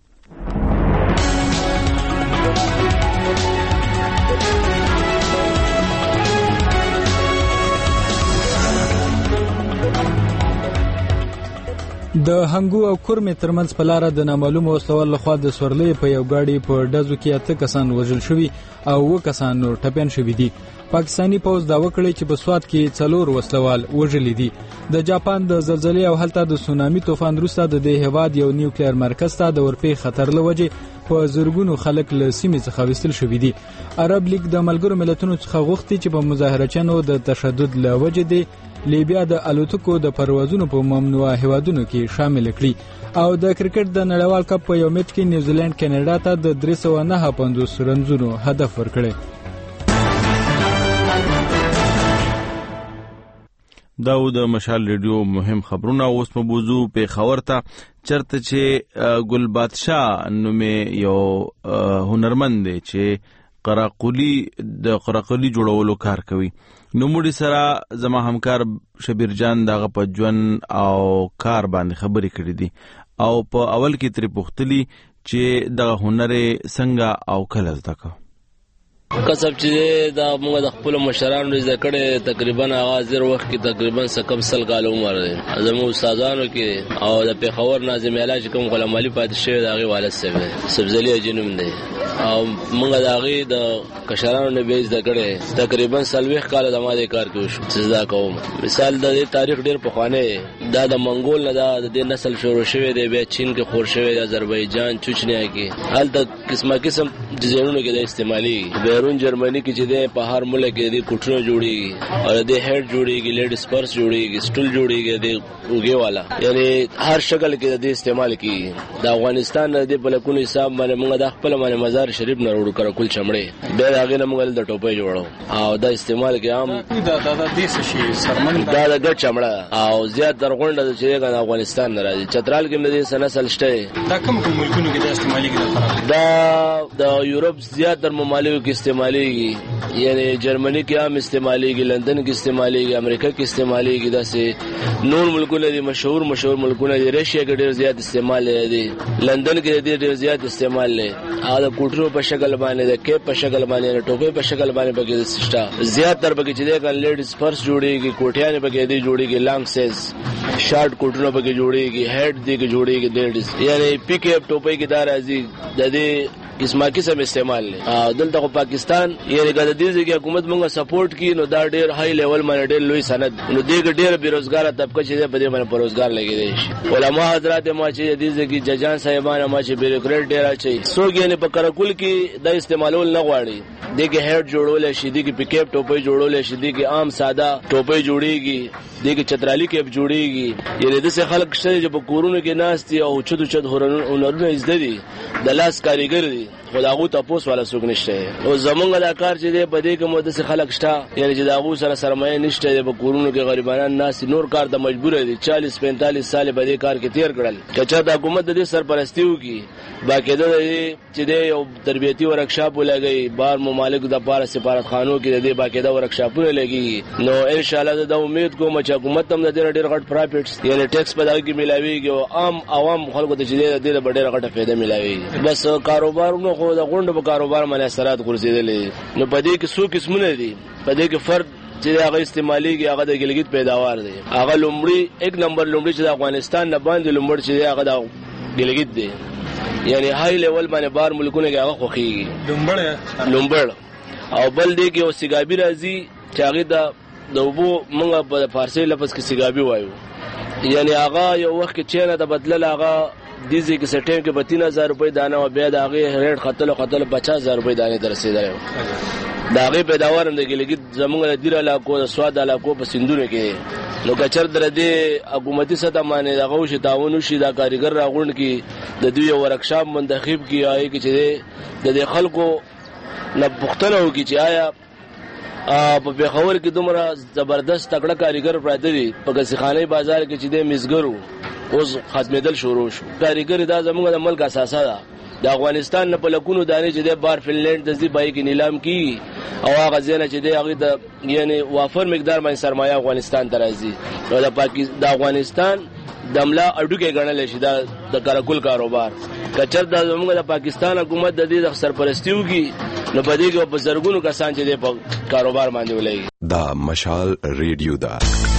د هنګو او کورمې ترمنځ په لاره د نامعلومو وسلوال لخوا د سورلۍ په یو ګاډي په ډزو کې اته کسان وژل شوي او اووه کسان نور ټپیان شوي دي. پاکستاني پوځ دعوه کړې چې په سوات کې څلور وسلوال وژلي دي. د جاپان د زلزلې او هلته د سونامي طوفان وروسته د دې هیواد یو نیوکلیر مرکز ته د ورپې خطر له وجې په زرګونو خلک له سیمې څخه ویستل شوي دي. عرب لیگ د ملګرو ملتونو څخه غوښتي چې په مظاهرچیانو د تشدد له وجې دی لیبیا د الوتکو د پروازونو په ممنوع هیوادونو کې شامل کړي. او د کرکټ د نړیوال کپ په یو میچ کې نیوزیلند کینیډا ته د درې سوه نهه پنځوس رنزونو هدف ورکړی. دا و د مشال ریډیو مهم خبرونه. اوس مبوزو پیښور ته چرته چې ګل بادشاه نومې یو هنرمند دی چې قراقلی د قراقلی جوړولو کار کوي. نوموړي سره زما همکار شبیر جان دغه په ژوند او کار باندې خبرې کړې دي او په اول کې ترې پوښتلي چې دغه هنر څنګه او کله زده کړ. کسب چې دا موږ د خپل مشرانو زده کړې تقریبا آغاز در وخت کې تقریبا سکم سل کال عمر دی. زموږ استادانو کې او د پیښور ناظم اعلی چې کوم علماء پاتې شوی د هغې والد صاحب سبزلي جنوم دی او موږ د هغې د کشرانو نه بیا زده کړې تقریبا څلوېښت کاله زما دې کار کې وشو چې زده کوم. مثال د دې تاریخ ډېر پخوانی دا د منګول نه دا د دې نسل شروع شوی دی بیا چین کې خور شوی دی آذربایجان چوچنیا کې هلته قسمه قسم ډیزاینونه کې د استعمالي بیرون جرمني کې چې د په هر ملک کې د کوټونو جوړیږي او د هډ جوړیږي لیډ سپرس جوړیږي سټول جوړیږي د اوګي والا یعنی هر شکل کې د استعمال کیږي. د افغانستان د بلکونو حساب باندې موږ د خپل باندې مزار شریف نه وروړو کړ کول چمړې به هغه نه موږ د ټوپۍ جوړو او د استعمال کې عام دا د دې شي سرمن دا د ګټ چمړه او زیات درغونډه چې د افغانستان نه راځي. چترال کې د سنسل شته دا کوم کوم ملکونو کې د استعمالي کې دا د یورپ زیات در ممالکو کې استعماليږي یعنی جرمني کې هم استعماليږي لندن کې استعماليږي امریکا کې استعماليږي داسې نور ملکونه دي مشهور مشهور ملکونه دي. رشیا کې ډېر زیات استعمال دي لندن کې ډېر زیات استعمال لري او د کوټرو په شکل باندې د کیپ په شکل باندې ټوپۍ په شکل باندې بګي سسټا زیات تر بګي چې د لیډیز پرس جوړيږي کوټیانه بګي دي جوړيږي لانګ سیز شارټ کوټونو بګي جوړيږي هډ دي کې جوړيږي لیډیز یعنی پیک اپ ټوپۍ کې دار ازي د دې قسمه قسم استعمال لري. دلته پاکستان یعنی د دې ځکه حکومت موږ سپورټ کوي نو دا ډېر هاي لیول باندې ډېر لوی سند نو دغه ډېر بیروزګار طبقه چې په دې باندې پروزګار لګي دي. علما حضرات ما چې دې ځکه ججان صاحبان ما چې بیروکریټ ډېر اچي سوګ یعنی په کرکول کې د استعمالول نه غواړي دغه هډ جوړول شي دغه پکیپ ټوپۍ جوړول شي دغه عام ساده ټوپۍ جوړيږي دغه چترالي کې جوړيږي یعنی د څه خلک شته چې په کورونو کې ناشتي او چدو چد هنرونه زده دي د لاس کاریګر دي خداغو تاسو والا څوک نشته او زمونږ د کار چې دی په دې کې مو د څه خلک شته یعنی چې داغو سره سرمایه نشته په کورونو کې غریبانان ناس نور کار د مجبور دي چالیس پینتالیس سال په دې کار کې تیر کړل چې د حکومت د سرپرستی وکي باقاعده چې د یو تربیتی ورکشاپ ولګي بار ممالک د پاره سفارتخانو کې د باقاعده ورکشاپونه لګي نو ان شاء الله د امید کوم چې حکومت هم د ډېر غټ پرافټس یعنی ټیکس په دغه کې ملاويږي او عام عوام خلکو ته چې د ډېر ډېر غټه فائدہ ملاويږي. بس کاروبارونو خو د غونډو په کاروبار باندې اثرات ګرځیدلې نو په دې کې څو قسمونه دي په دې کې فرد چې هغه استعماليږي هغه د ګلګیت پیداوار دی هغه لومړی یک نمبر لومړی چې د افغانستان نه باندې لومړی چې هغه د ګلګیت دی یعنی هاي لیول باندې بار ملکونه کې هغه خوخي لومړی لومړی او بل دی کې سیګابي راځي چې هغه د د وبو موږ په فارسی لفظ کې سیګابي وایو یعنی هغه یو وخت کې چینه د بدلل هغه دیزه کې سټیم کې به تین هزار روپۍ دانه او بیا د هغه ریټ خطل خطل پچاس هزار روپۍ دانه تر رسیدل دا هغه پیداوار هم د ګلګي زمونږ د ډیر علاقو د سواد علاقو په سندونه کې نو کچر در دې حکومتي سطح باندې دغه وشي تعاون شي دا کاریګر راغون کې د دوی ورکشاپ منتخب کی آی کې چې د خلکو نه پختنه وکړي چې آیا په بخور کې دومره زبردست تکړه کاریګر پراته دي په غسخانه بازار کې چې د مزګرو اوس ختمېدل شروع شو کاریګر دا زموږ د ملک اساسه ده د افغانستان نه په لکونو دانه چې د بار فنلند د زی بای کې نیلام کی او هغه ځنه چې د هغه د یعنی وافر مقدار باندې سرمایه افغانستان ته راځي نو د پاکستان د افغانستان دملا اډو کې غنل شي دا د کارکول کاروبار کچر د زموږ د پاکستان حکومت د دې سرپرستیو کې نو بده کې په زرګونو کسان چې د کاروبار باندې ولګي دا مشال ریډیو دا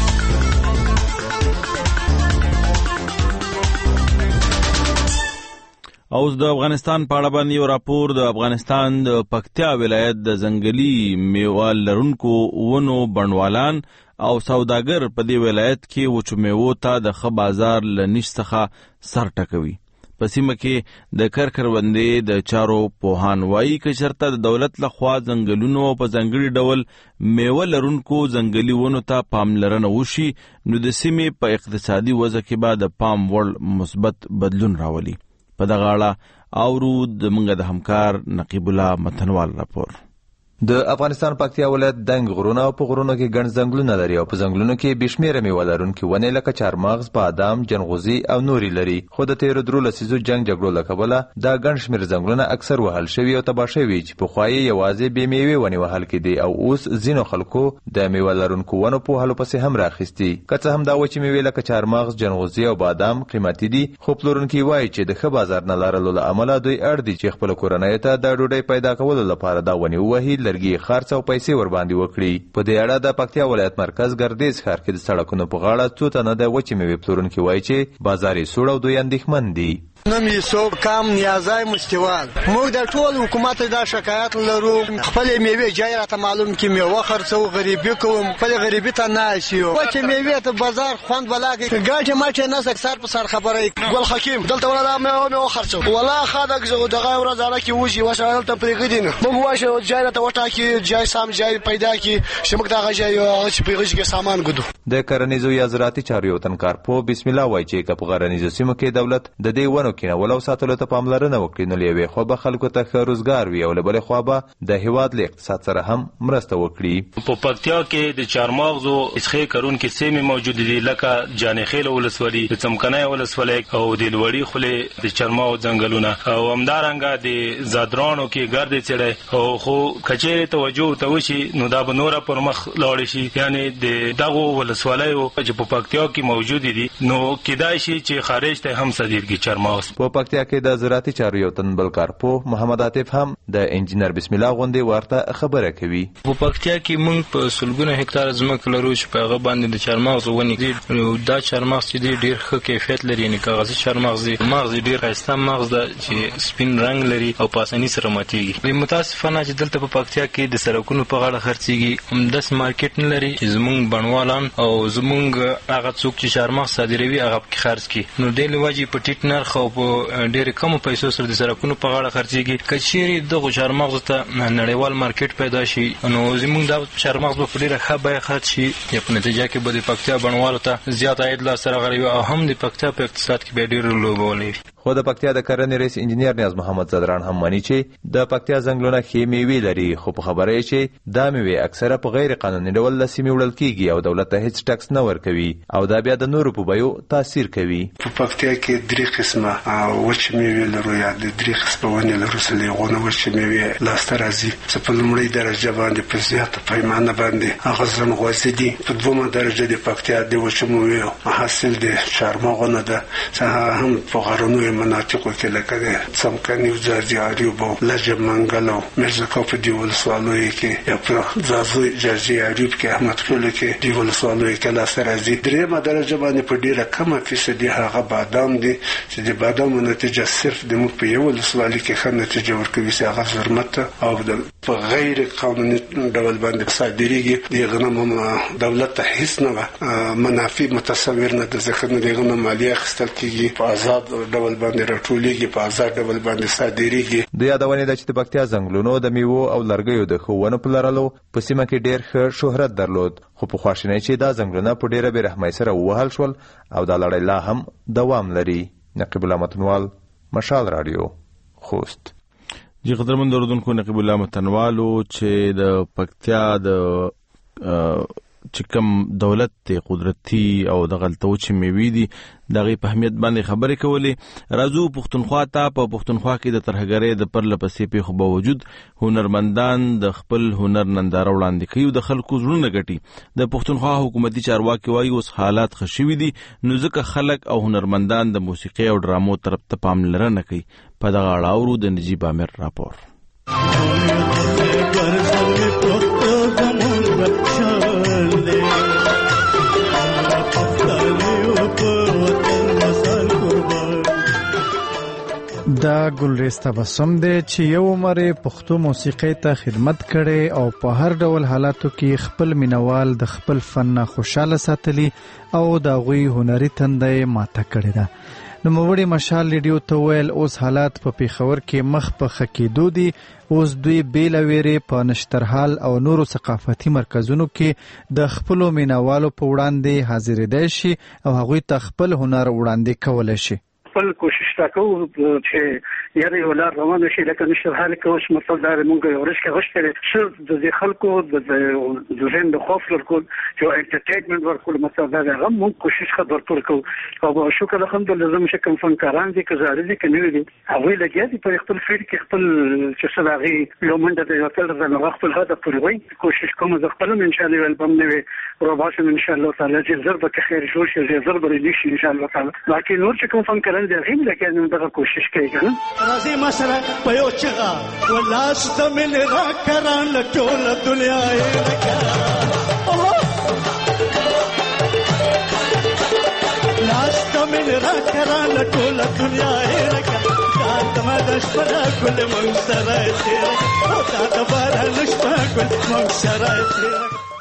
اوس د افغانستان په اړه باندې یو راپور د افغانستان د پکتیا ولایت د ځنګلي میوه لرونکو ونو بڼوالان او سوداګر په دې ولایت کې وچو میوو ته د ښه بازار له نشت څخه سر ټکوي په سیمه کې د کرکروندې د چارو پوهان وایي که چېرته د دولت لخوا ځنګلونو په ځانګړي ډول میوه لرونکو ځنګلي ونو ته پاملرنه وشي نو د سیمې په اقتصادي وضع کې به د پام وړ مثبت بدلون راولي په دغه اړه اورو د منګه د همکار نقیب الله متنوال راپور د افغانستان پکتیا ولایت دنګ غرونه او په غرونو کې ګڼ ځنګلونه لري او په ځنګلونو کې بېشمېره میوه لرونکي ونې لکه چارمغز بادام جنغوزي او نوري لري خو د تېرو درو لسیزو جنګ جګړو له کبله دا ګڼ شمېر ځنګلونه اکثر وهل شوي او تباه شوي چې پخوا یې یوازې بې میوې ونې وهل کېدې او اوس ځینو خلکو د میوه لرونکو ونو په وهلو پسې هم راخیستي که څه هم دا وچې میوې لکه چارمغز جنغوزي او بادام قیمتي دي خو پلورونکي وایي چې د ښه بازار نه لرلو له امله دوی اړ دي چې خپلو کورنیو ته د ډوډۍ پیدا کولو لپاره دا ونې ووهي لرګي خرڅ او پیسې ور باندې وکړي په دې اړه د پکتیا ولایت مرکز ګردیز ښار کې د سړکونو په غاړه څو تنه د وچې میوې پلورونکي وایي چې بازار یې سوړ او دوی اندېښمن دي نوم یوسف کام نیازای مستوال موږ د ټول حکومت دا شکایت لرو خپل میوې جای راته معلوم کې میوه خرڅو غریبي کوم خپل غریبي ته نه شي وچې میوې ته بازار خوند بلاګي ګاټه ماټه نه سر په سر خبره ګل حکیم دلته ولا میوه میوه خرڅو ولا خادک زه دغه ورځ راکې وږي وشال ته پرېګدین موږ واشه جای راته وټا کې جای سام جای پیدا کې شمک دغه جای چې پیغش کې سامان ګدو د کرنیزو یا زراعتي چارو یو تنکار په بسم الله وایي چې په غرنیزو سیمو کې دولت د دې ونو کینول او ساتلو ته پاملرنه وکړي نو لیوي خو به خلکو ته ښه روزګار وي او له بلې خوا به د هیواد له اقتصاد سره هم مرسته وکړي په پکتیا کې د چارمغزو اسخې کرونکو سیمې موجود دي لکه جانخیل ولسوالي د څمکنۍ ولسوالي او د لوړی خله د چارمغز ځنګلونه او همدارنګه د زادرانو کې ګرد چړې او خو کچېره توجه ته وشي نو دا به نور پر مخ لاړ شي یعنی د دغه ولسوالۍ چې په پکتیا کې موجود دي نو کېدای شي چې خارج ته هم صادرګي چارمغز په پکتیا کې د زراعتي چارو یو تن بلکار په محمد عاطف هم د انجینر بسم الله غوندې ورته خبره کوي په پکتیا کې موږ په سلګونه هکتار ځمکه لرو چې په هغه باندې د چارمغز ونې دي دا چارمغز چې ډیر ښه کیفیت لري یعنی کاغذي چارمغز دي مغز ډیر ښایسته مغز ده چې سپین رنگ لري او په اسانۍ سره ماتېږي متاسفانه چې دلته په پکتیا کې د سړکونو په غاړه خرڅېږي همداس مارکیټ نه لري چې زموږ بڼوالان او زموږ هغه څوک چې چارمغز صادروي هغه پکې خرڅ کړي نو دې له وجې په ټیټ نرخ او په ډېر کم پیسو سره د سړکونو په غاړه خرڅېږي که چیرې دغو چارمغزو ته نړیوال مارکیټ پیدا شي نو زموږ دا چارمغز به په ډېره ښه بیه خرڅ شي یا په نتیجه کې به د پکتیا بڼوالو ته زیات عاید لاسته راغلی او هم د پکتیا په اقتصاد کې بیا ډېر رول لوبولی خو د پکتیا د کرنې رئیس انجینر نیاز محمد زدران هم مانی چې د پکتیا ځنګلونه ښې میوې لري خو په خبره یې چې دا میوې اکثره په غیر قانوني ډول له سیمې وړل کېږي او دولت ته هیڅ ټکس نه ورکوي او دا بیا د نورو په بیو تاثیر کوي په پکتیا کې درې قسمه وچې میوې لرو یا د درې قسمه ونې لرو چې له هغو نه وچې میوې لاسته راځي چې په لومړۍ درجه باندې په زیاته پیمانه باندې هغه ځنغوزي دي په دویمه درجه د پکتیا د وچو میوې محصول د چارمغزونه ده چې هم په غرنیو مناطقو کې لکه د څمکني او جارجیاریوب او لجه منګل او مرزکا په دې ولسوالیو کې یا په ځاځي جارجیاریوب کې احمد خیل کې دې ولسوالیو کې لاسته راځي درېمه درجه باندې په ډیره کمه فیصدي هغه بادام دي چې د بادامو نتیجه صرف د موږ په یو ولسوالي کې ښه نتیجه ورکوي چې هغه زرمت او د په غیر قانوني ډول باندې صادریږي د غنم دولت ته هیڅ نه منافع متصور نه د ځکه نه د غنم مالیه اخیستل کیږي په آزاد ډول باندې راټولیږي په آزاد ډول باندې صادریږي. د یادونې ده چې د پکتیا ځنګلونو د میوو او لرګیو د ښوونو په لرلو په سیمه کې ډېر ښه شهرت درلود، خو په خواشینۍ چې دا ځنګلونه په ډېره بې رحمۍ سره ووهل شول او دا لړۍ لا هم دوام لري. نقیب الله متنوال، مشال رادیو، خوست. جی قدرمن اوریدونکو، نقیب الله متنوالو چې د پکتیا د چې کوم دولت ته قدرتي او د غلطو چې میوي دي دغه په اهمیت باندې خبرې کولې. راځو پښتونخوا ته. په پښتونخوا کې د ترهګرۍ د پرله پسې پیښو باوجود هنرمندان د خپل هنر ننداره وړاندې کوي او د خلکو زړونه ګټي. د پښتونخوا حکومتي چارواکي وایي اوس حالات ښه شوي دي، نو ځکه خلک او هنرمندان د موسیقۍ او ډرامو طرف ته پاملرنه کوي. په دغه اړه اورو د نجیب عامر راپور. دا ګلریز تبسم دی چې یو عمر پښتو موسیقۍ ته خدمت کړي او په هر ډول حالاتو کې خپل مینوال د خپل فن خوشاله ساتلی او د غوي هنري تندې ماته کړي ده. نو موړي مشال ریډیو ته ویل اوس حالات په پیښور کې مخ په خکېدو دي. اوس دوی بیل ویرې په نشترحال او نورو ثقافتي مرکزونو کې د خپل مینوالو په وړاندې حاضرېدای شي او هغوی ته خپل هنر وړاندې کولی شي. خپل کوشش وکړو چې یاره یو لار روان شي، لکه نشر حال کې اوس مطلب دا موږ یو ورځ کې غوښتل چې د خلکو د ذهن د خوف ورکول چې انټرټینمنت ورکول، مطلب دا هغه موږ کوشش خبر ورکړو او شکر الحمدلله زموږ چې کوم فنکاران دي که زاري دي کني دي هغه لګیا دي په خپل فیلډ کې خپل چې څه راغی یو منډه د یو تل د خپل هدف پورې وي. کوشش کوم زه خپل ان شاء الله البم نه وي روباسم ان شاء الله تعالی چې ضرب کې خیر جوړ شي، ضرب لري شي ان شاء الله تعالی. لکه نور چې کوم فنکاران دي هغه لکه دغه کوشش کوي کنه. راځي مسره په یو چغا ولاس د مل را کران ټول دنیا یې لاس د مل را کران ټول دنیا یې دا تما د شپه کول مون سره تیر او دا د بار نشته کول مون سره تیر.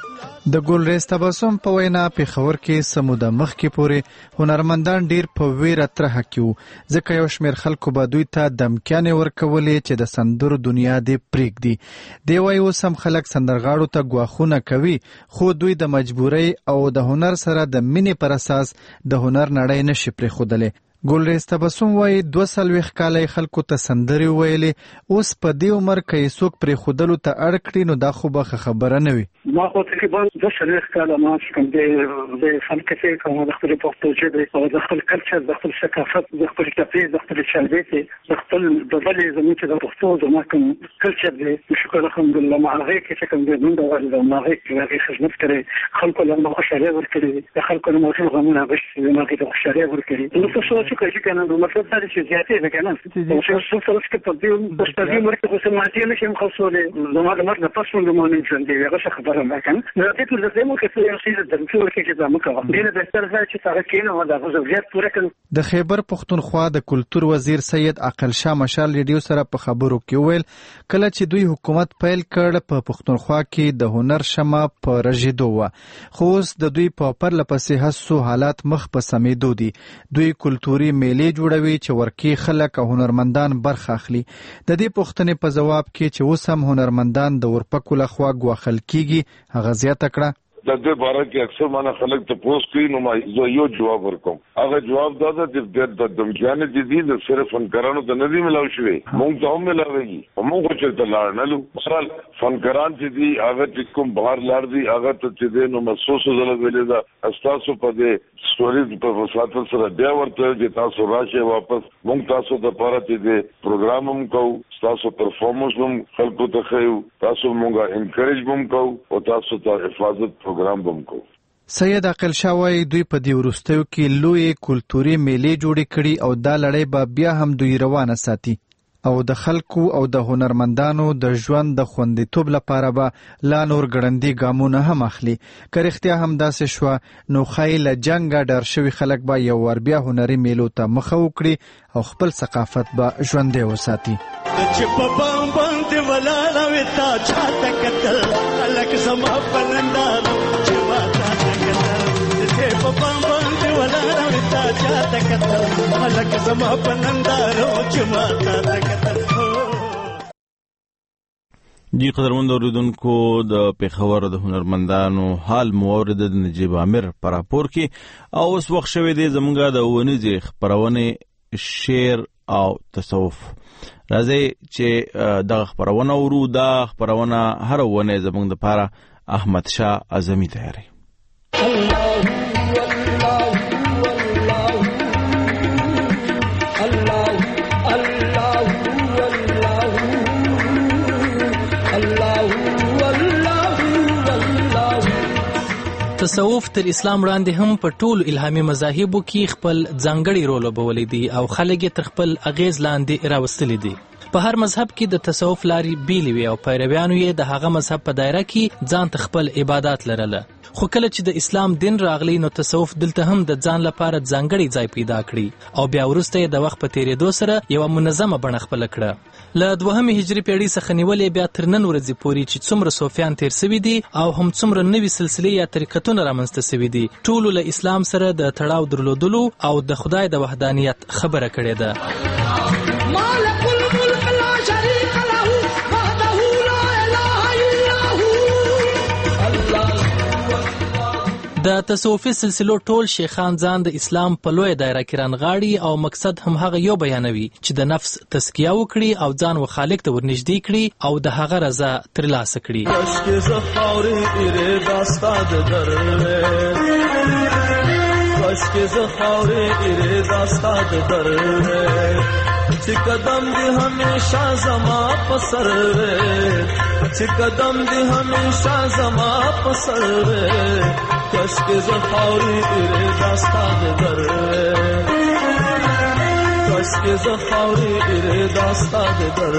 د ګلریز تبسم په وینا پیښور کې سموده مخکې پورې هنرمندان ډیر په ویره ترهه کې وو، ځکه یو شمېر خلکو به دوی ته دمکیانې ورکولې چې د سندرو دنیا دې پرېږدي. دی وایي اوس هم خلک سندرغاړو ته ګواښونه کوي، خو دوی د مجبورۍ او د هنر سره د مینې پر اساس د هنر نړۍ نشي پرېښودلی. ګلریز تبسم وایي دوه څلوېښت کاله خلکو ته سندرې ویلې، اوس په دې عمر که یې څوک پرېښودلو ته اړ کړي نو دا خو به ښه خبره نه وي. ما خو تقریبا دوه څلوېښت کاله ما چې کوم دی د فن کیسې کوم د خپلې پښتو ژبې او د خپل کلچر، د خپل ثقافت، د خپل ټپې، د خپل چلبېتې، د خپل د بلې زموږ چې د پښتو زما کوم کلچر دی شکر الحمدلله ما هغې کې چې کوم دی نن د والده ما هغې کې هغې خدمت کړی، خلکو له ما خوشحالي ورکړې، د خلکو له موټر غمونه اخیستي ما هغې ته خوشحالي ورکړې. نو ته سوچ وکړه چې کنه مطلب دا چې زیاتې ده کنه چې څه څه چې په دې په ستاسو مرکه خو سم ماتې نه شم خاصولې زما د مرګ نه پس مونږ مونږ ژوند دی هغه خبره ده کنه. نو دې ټول د زمو کې یو څه د دمو کې چې زمو کوي دې به تر ځای چې هغه کینه دا غوښتل پوره کړ. د خیبر پښتونخوا د کلتور وزیر سید عقل شاه مشال ریډیو سره په خبرو کې ویل کله چې دوی حکومت پیل کړ په پښتونخوا کې د هنر شمه په رژیدو و، خو اوس د دوی په پرله پسې هڅو حالات مخ په سمېدو دي. دوی کلتوري میلې جوړوي چې ورکی خلک او هنرمندان برخه اخلي. د دې پوښتنې په جواب کې چې اوس هم هنرمندان د ورپکو لخوا ګواښل کیږي هغه زیاته کړه. د دې باره کې اکثر مانا خلک ته پوسټ کوي نو ما یو جواب ورکوم. هغه جواب دا ده چې د دمکیانې چې دي د صرف فنکارانو ته نه دي ملاو شوي، موږ ته هم ملاويږي، موږ خو چې ته لاړ نه لو. مثال فنکاران چې دي هغه چې کوم بهر لاړ دي هغه ته چې دی نو محسوس زله ویلې ده استاسو په دې سټوري په وساتل سره بیا ورته چې تاسو راشي واپس موږ تاسو د پاره چې دی پروګرام هم کوو، تاسو پرفارمنس هم خلکو ته ښیو، تاسو موږ انکریج هم کوو او تاسو ته حفاظت پروګرام هم کوو. سید عقل شاه وایي دوی په دې وروستیو کې لوی کلتوري میلې جوړې کړي او دا لړۍ به بیا هم دوی روانه ساتي او د خلکو او د هنرمندانو د ژوند د خوندیتوب لپاره به لا نور ګړندي ګامونه هم اخلي. که رښتیا هم داسې شوه نو ښایي له جنګه ډار شوي خلک به یو ور بیا هنري میلو ته مخه وکړي او خپل ثقافت به ژوندی وساتي. چې په بام باندې ولاړه وې تا چاته کتل هلک زما په نندارو چې ما چاته کتل چې په بام باندې ولاړه وې تا چاته کتل هلک زما په نندارو چې ما چاته کتل. جی قدرمند اوریدونکو د پیښور د هنرمندانو حال مورد د نجیب عامر پر راپور کې او اوس وخت شوی دی زمونږ د ونیزې خپرونې شعر او تصوف. راځي چې دغه خپرونه ورو دا خپرونه هر ونه زمونږ د پاره احمد شاه اعظمي تیاری. تصوف تر اسلام وړاندې هم په ټولو الهامي مذاهبو کې خپل ځانګړی رول لوبولی دی او خلک یې تر خپل اغیز لاندې راوستلی دي. په هر مذهب کې د تصوف لارې بیلې وي او پیرویانو یې د هغه مذهب په دایره کې ځان ته خپل عبادات لرله. خو کله چې د اسلام دین راغلی نو تصوف دلته هم د ځان لپاره ځانګړی ځای پیدا کړی او بیا وروسته یې د وخت په تیریدو سره یوه منظمه بڼه خپله کړه. له دوهمې هجري پیړۍ څخه نیولې بیا تر نن ورځې پورې چې څومره صوفیان تیر سوي دي او هم څومره نوي سلسلې یا طریقتونه رامنځته سوي دي ټولو له اسلام سره د تړاو درلودلو او د خدای د وحدانیت خبره کړې ده. د تصوفي سلسلو ټول شیخان ځان د اسلام په لویه دایره کې رانغاړي او مقصد هم هغه یو بیانوي چې د نفس تزکیه وکړي او ځان و خالق ته ورنږدې کړي او د هغه رضا ترلاسه کړي. کاشکې زه خاورې ایرې دا ستا د در کاشکې زه خاورې ایرې دا ستا د در چې قدم دې همیشه زما په سر چې قدم دې همیشه زما په سر کاشکې زه خاورې ایرې دا ستا د در کاشکې زه خاورې ایرې دا ستا د در.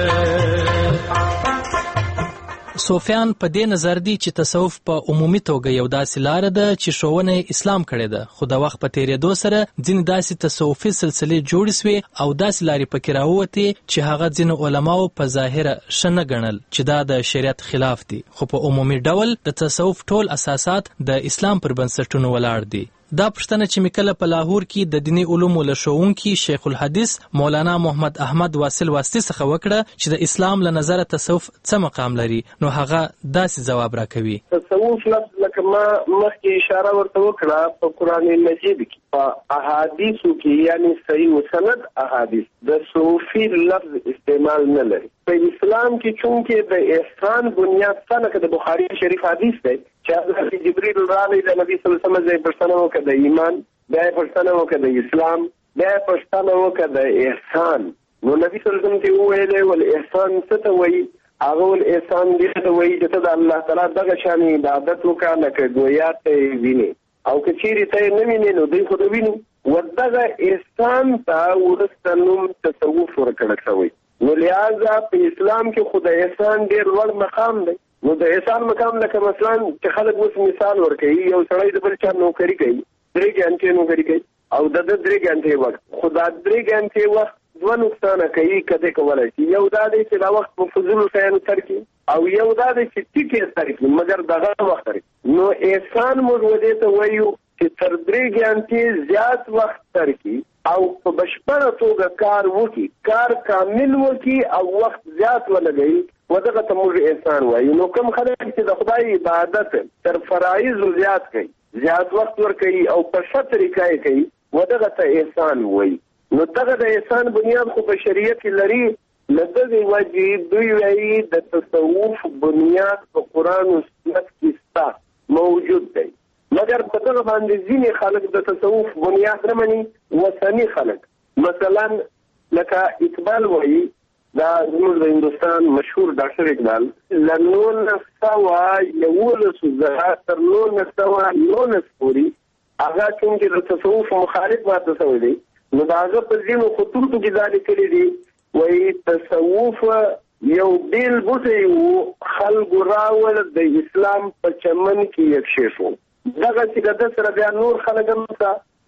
صوفیان په دې نظر دي چې تصوف په عمومي توګه یو داسې لاره ده چې ښوونه اسلام کړې ده، خو د وخت په تیریدو سره ځینې داسې تصوفي سلسلې جوړې سوې او داسې لارې پکې راووتې چې هغه ځینو علماو په ظاهره ښه نه ګڼل چې دا د شریعت خلاف دي، خو په عمومي ډول د تصوف ټول اساسات د اسلام پر بنسټونو ولاړ دي. دا پښتنه چې مکله په لاهور کې د دینی علومو له ښوونکي شیخ الحدیث مولانا محمد احمد واصل واسطي څخه وکړه چې د اسلام له نظره تصوف څه مقام لري، نو هغه داسې ځواب راکوي. تصوف لفظ لکه ما مخکې اشاره ورته وکړه په قرآن مجید کې په احادیثو کې یعنی صحیح و سند احادیث د صوفي لفظ استعمال نه لري. په اسلام کې چونکې د احسان بنیاد څه لکه د بخاري شریف حدیث دی چې حضرت جبرئیل راغی د نبی صلی الله علیه وسلم ځای پرسنه وکړه د ایمان، بیا یې پرسنه وکړه د اسلام، بیا یې پرسنه وکړه د احسان. نو نبی صلی الله علیه وسلم ته وویلې ول احسان څه ته وایي؟ هغه ول احسان دې ته وایي چې ته د الله تعالی دغه شان عبادت وکړه لکه ګویا ته یې وینې او که چیرې ته یې نه وینې نو دوی خو د وینو. ودغه احسان ته وروسته نوم تصوف ورکړل شوی. نو لہذا په اسلام کې خو د احسان ډېر لوړ مقام دی. نو د احسان مقام لکه مثلا چې خلک اوس مثال ورکوي یو سړی د بل چا نوکري کوي، درې ګنټې نوکري کوي او د ده درې ګنټې وخت، خو دا درې ګنټې وخت دوه نقصانه کوي کده کولی شي. یو دا دی چې دا وخت په فضولو شیانو تر کړي او یو دا دی چې ټیکې تر کړي مګر دغه وخت تر کړي. نو احسان موږ ودې ته وایو چې تر درې ګنټې زیات وخت تر کړي او په بشپړه توګه کار وکړي، کار کامل وکړي او وخت زیات ولګوي، ودغه ته موږ احسان وایو. نو کوم خلک چې د خدای عبادت تر فرایضو زیات کوي، زیات وخت ورکوي او په ښه طریقه یې کوي، ودغه ته احسان وایي. نو دغه د احسان بنیاد خو په شریعت کې لري. له دغې وجې دوی وایي د تصوف بنیاد په قرآن و سنت کې شته موجود دی، مګر په دغه باندې ځینې خلک د تصوف بنیاد نه مني. وثني خلک مثلا لکه اقبال وایي، دا زموږ د هندوستان مشهور ډاکټر اقبال له نولس سوه یولسو زره تر نولس سوه نولس پورې هغه چونکې د تصوف مخالف پاتې شوی دی، نو د هغه په ځینو خطوطو کې دا لیکلي دي وایي تصوف یو بیل بوټی و خلکو راول د اسلام په چمن کې یکشې شو. دغه چې د ده سره بیا نور خلک هم شته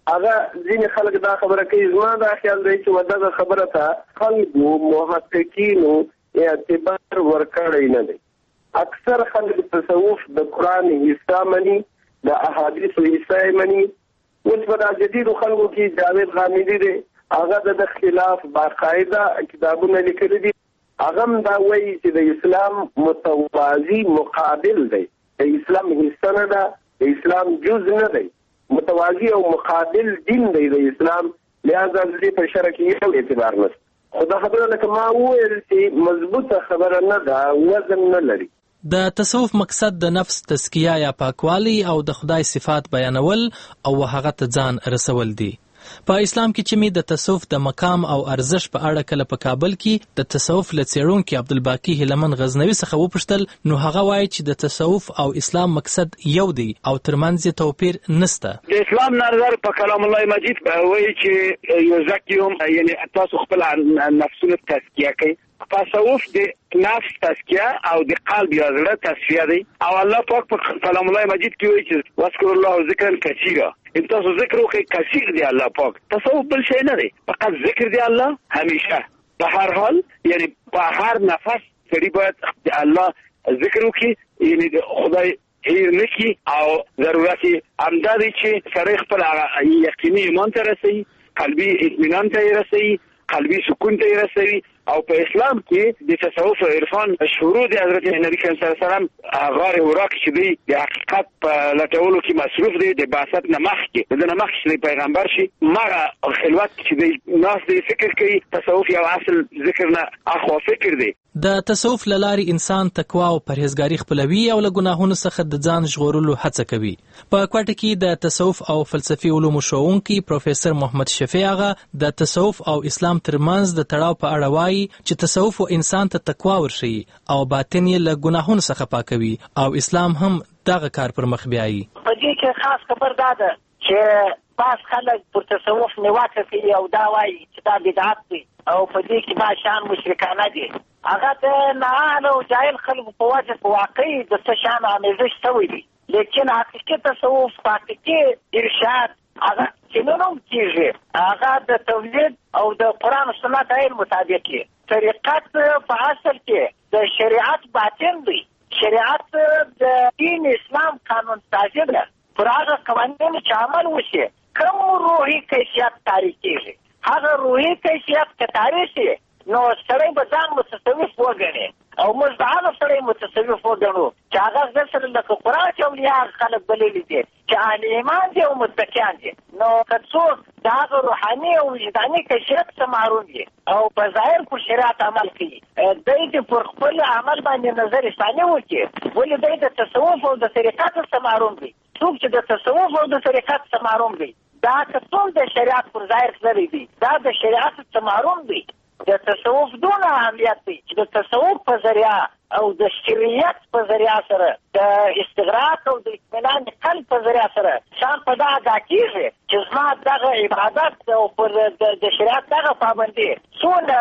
هغه ځینې خلک دا خبره کوي. زما دا خیال دی چې ودغه خبره ته خلکو محققینو اعتبار ورکړی نه دی. اکثر خلک تصوف د قرآن حصہ مني، د احادیثو حصہ مني. اوس په دا جدیدو خلکو کې جاوید غامدي دی، هغه د خلاف باقاعده کتابونه لیکلي دي. هغه هم دا وایي چې د اسلام متوازی مقابل دی، د اسلام حصہ نه ده، د اسلام جز نه دی، متوازی او مقابل دین دی د اسلام. لہذا د دې په شرع کې یو اعتبار نشته. خو دا خبره لکه ما وویل چې مضبوطه خبره نه ده، وزن نه لري. د تصوف مقصد د نفس تزکیه یا پاکوالی او د خدای صفات بیانول او هغه ته ځان رسول دي. په اسلام کې چې می د تصوف د مقام او ارزش په اړه کله په کابل کې د تصوف لڅیړونکو عبدالباقی هلمن غزنوي څخه وپوښتل، نو هغه وایي چې د تصوف او اسلام مقصد یو دی او ترمنځ یې توپیر نشته. د اسلام نظر په کلام الله مجید وایي چې یزکیهم، یعنی تاسو خپل نفسونه تزکیه کوي. تصوف د نفس تزکیه او د قلب یا زړه تصفیه دی. او الله پاک په کلام الله مجید کې وایي چې واذکر الله ذکرا کثیرا، ان تاسو ذکر وکړئ کثیر دی الله پاک. تصوف بل شی نه دی، فقط ذکر دی الله همیشه په هر حال، یعنی په هر نفس سړي باید د الله ذکر وکړي، یعنی د خدای هیر نکي. او ضرورت همدا دی چې سړی خپل یقیني ایمان ته رسوي، قلبي اطمینان ته رسوي، قلبي سکون ته رسوي. او په اسلام کې د تصوف او عرفان شروع د حضرت نبی کریم صلی الله علیه وسلم غار وراق چې دی د حقیقت په لټولو کې مصروف دی. د بعثت نه مخکې د نه مخکې پیغمبر شي مغه خلوت چې دی ناس دی فکر کوي. تصوف یو اصل ذکر نه اخوا فکر دی. د تصوف للاري انسان تقوا او پرهیزګاری خپلوي او له ګناهونو څخه د ځان ژغورلو هڅه کوي. په کوټه کې د تصوف او فلسفي علومو ښوونکي پروفیسور محمد شفیع هغه د تصوف او اسلام ترمنځ د تړاو په اړه وایي چې تصوف او انسان ته تقوا ورشي او باطن یې له ګناهونو څخه پاکوي، او اسلام هم دغه کار پر مخ بیایي. په دې کې خاص خبر دا ده چې بعض خلک پر تصوف نیوکه کوي او دا وایي چې دا بدعت دی او په دې کې دا شان مشرکانه دي. هغه د نااهله او جاهل خلکو په وجه په واقعي د څه شان آمیزش شوی دی. لیکن حقیقي تصوف، حقیقي ارشاد هغه چې نوم کېږي هغه د توحید او د قرآن سنت عین مطابق دی. طریقت په اصل کې د شریعت باطن دی. شریعت د دین اسلام قانون سازی ده. پر هغه قوانینو چې عمل وشي، کوم روحي کیفیت تاریخ کېږي، هغه روحي کیفیت که تاریخ شي نو سړی به ځان متصوف وګڼي. او موږ د هغه سړی متصوف وګڼو چې هغه مثلا لکه قرآن چې اولیاء خلک بللي دي چې اهل ایمان دي او متقیان دي. نو که څوک د هغه روحاني او وجداني کیفیت څخه محروم دي او په ظاهر پر شریعت عمل کوي، دی دې پر خپل عمل باندې نظر ثاني وکړي، ولې دی د تصوف او د طریقت څخه محروم دي. څوک چې د تصوف او د طریقت څخه محروم دي، دا که څوک د شریعت پر ظاهر لري دي، دا د شریعت څخه محروم دي. د تصوف دونه اهمیت دی چې د تصوف په ذریعه او د شریعت په ذریعه سره د استغراق او د اطمینان قلب په ذریعه سره شان په دا ادا کېږي چې زما دغه عبادت او پر د شریعت دغه پابندي څونه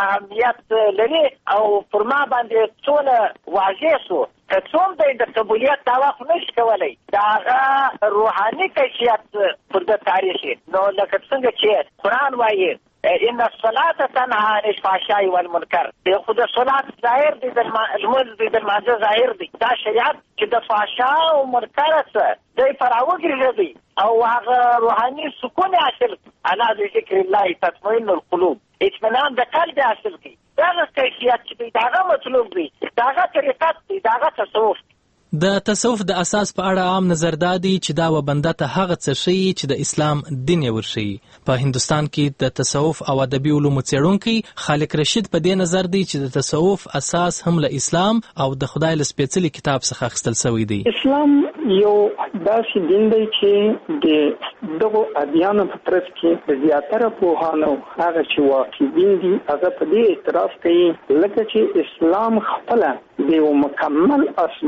اهمیت لري او پر ما باندې څونه واضح سو. که څوم دی د قبولیت دعوا خو نشي کولی، د هغه روحاني کیفیت پر د تاریخ نو لکه څنګه چې قرآن وایي ان الصلاة تنهى عن الفحشاء والمنکر. خو د صلات ظاهر دی، د لمونځ دی، د لمانځه ظاهر دی. دا شریعت چې د فحشا او منکر څخه دی پر راوګرځي او هغه روحاني سکون حاصل، الا بذکر الله تطمئن القلوب، اطمینان د قلب حاصل کی. دغه کیفیت چې دی دغه مطلوب دی، دغه طریقت دی، دغه تصوف. د تصوف د اساس په اړه عام نظر دادی چې دا و بنده ته هغه څه ښیي چې د اسلام دین یې ورښیي. په هندوستان کې د تصوف او ادبي علومو څېړونکی خالق رشید په دې نظر دی چې د تصوف اساس هم له اسلام او د خدای له سپېڅلي کتاب څخه اخیستل شوی دی. اسلام یو داسې دین دی چې د دغو ادیانو په ترڅ کې د زیاتره پوهانو هغه چې واقعبین دي هغه په دې اعتراف کوي لکه چې اسلام خپله د یو مکمل آسماني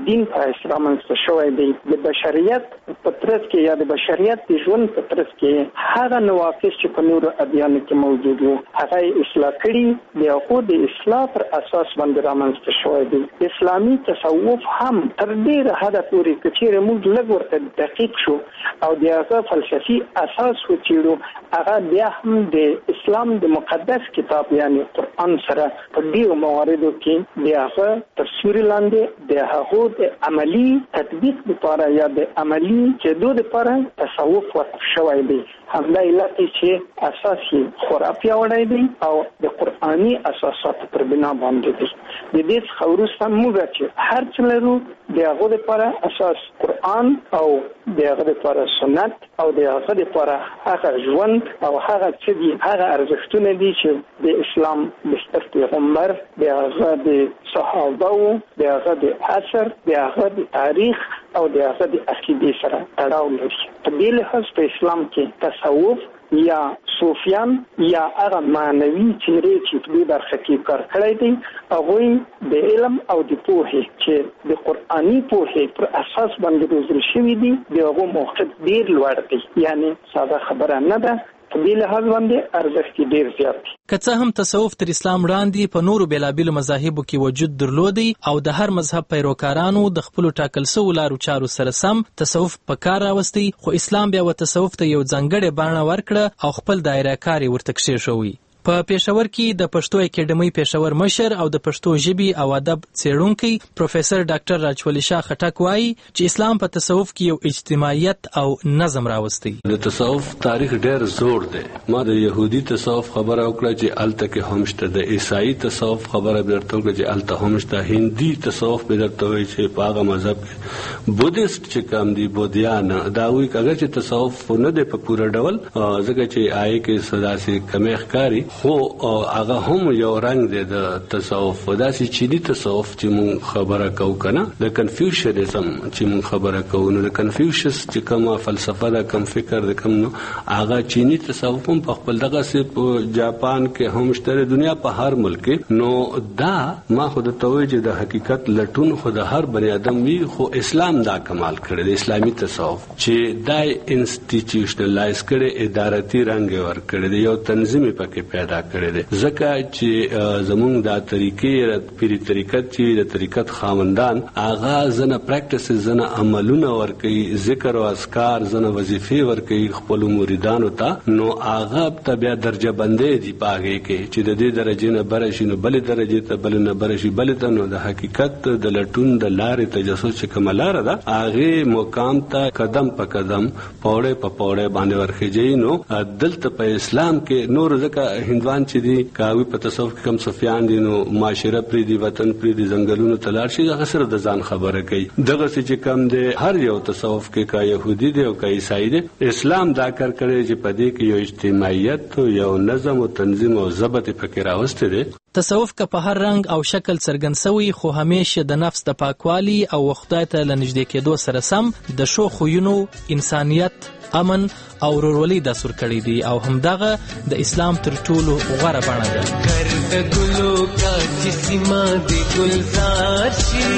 دین په اسلام منځ شوی دی. د بشریت په ترڅ کې یا د بشریت د ژوند په ترڅ کې هغه نواقص چې په نورو ادیانو کې موجود وو هغه اصلاح کړي د هغو د اصلاح پر اساس باندې رامنځته شوی دی. اسلامي تصوف هم تر ډېره حده پورې که چېرې موږ لږ ورته دقیق شو او د هغه فلسفي اساس وڅېړو هغه بیا هم د اسلام د مقدس کتاب یعنی قرآن سره په ډېرو مواردو کې د هغه تر سیوري لاندې د هغو د عملي تطبیق لپاره یا د عملي کېدو لپاره تصوف وقف شوی دی. همدا علت دی چې اساس یې خورا پیاوړی دی او د قرآني اساساتو پر بنا باندې دی. د دې څخه وروسته موږ چې هر څه لرو د هغو لپاره اساس قرآن او د هغه لپاره سنت او د هغه لپاره هغه ژوند او هغه څه دي هغه ارزښتونه دي چې د اسلام د پیغمبر د هغه د صحابه د هغه د عصر د هغه د تاریخ او د هغه د عقیدې سره تړاو لري. په دې لحاظ په اسلام کې تصوف یا صوفیان یا هغه معنوي چیرې چې په دې برخه کې کار کړی دی هغوی د علم او د پوهې چې د قرآني پوهې پر اساس باندې روزل شوي دي د هغو موقف ډېر لوړ دی. یعنی ساده خبره نه ده. په دې لحاظ باندې ارزښت ډېر زیات دی. که څه هم تصوف تر اسلام وړاندې په نورو بېلابېلو مذاهبو کې وجود درلودی او د هر مذهب پیروکارانو د خپلو ټاکل سوو لارو چارو سره سم تصوف په کار راوستی، خو اسلام بیا و تصوف ته یو ځانګړې بڼه ورکړه او خپل دایره کار یې ورته کښېښوی. په پېښور کې د پښتو اکیډمۍ پېښور مشر او د پښتو ژبې او ادب څېړونکی پروفیسر ډاکټر راجولی شاه خټک وایي چې اسلام په تصوف کې یو اجتماعیت او نظم راوستی. د تصوف تاریخ ډېر زوړ دی. ما د يهودي تصوف خبره وکړه چې الته کې هم شته، د عیسائی تصوف خبره درته وکړه چې الته هم شته، هندي تصوف به درته وایي چې په هغه مذهب کې بودیست چې کوم دي بودیان دا وایي اگر چې تصوف نه دی په پوره ډول ځکه چې آی کې صداسي کمې ښکاري خو هغه هم یو رنگ دی د تصوف. داسې چینی تصوف چې مون خبره کوو کنه د کنفیوشنزم چې مون خبره کوو نو د کنفیوشس چې کومه فلسفه ده کوم فکر ده کوم نو هغه چینی تصوف هم په خپل دغه سي په جاپان کې هم شته، دنیا په هر ملک نو دا ما خود ته وایي چې د حقیقت لټون خود هر بنی آدم وی خو اسلام دا کمال کړی د اسلامي تصوف چې دای انسټیټیوشنلایز کړي ادارتي رنګ ور کړی یو تنظیم پکې پیدا کړی دی ځکه چې زمونږ دا طریقې پیری طریقت چې د طریقت خاوندان آغا زنه پریکټیسز زنه عملونه ورکوي ذکر او اذکار زنه وظیفې ورکوي خپل مریدانو ته نو آغا ته بیا درجه بندې دي پاږي کې چې د دې درجه نه برشي نو بلې درجه ته بل نه برشي بلې ته نو د حقیقت د لټون د لارې تجسس چې کومه لار ده هغه مقام ته قدم په قدم پوړې په پوړې باندې ورخېږي. نو دلته په اسلام کې نور ځکه هندوان چې دي کاوی په تصوف کې کم صفیان دي نو معاشره پری دی وطن پری دی زنګلونو تلار شي هغه سره د ځان خبره کوي. دغه چې کم دی هر یو تصوف کې کا يهودي دی او کا عیسائی دی اسلام دا کار کوي چې په دې کې یو اجتماعیت یو نظم او تنظیم او ضبط پکې راوسته دی. تصوف که په هر رنګ او شکل څرګند سوی خو همیشه د نفس د پاکوالي او خدای ته لنږدې کېدو سره سم د ښو خویونو، انسانیت، امن او ورورولۍ دستور کړی دی او همدغه د اسلام تر ټولو غوره بڼه ده. درد ګلو کا جسما دی گلزار شي،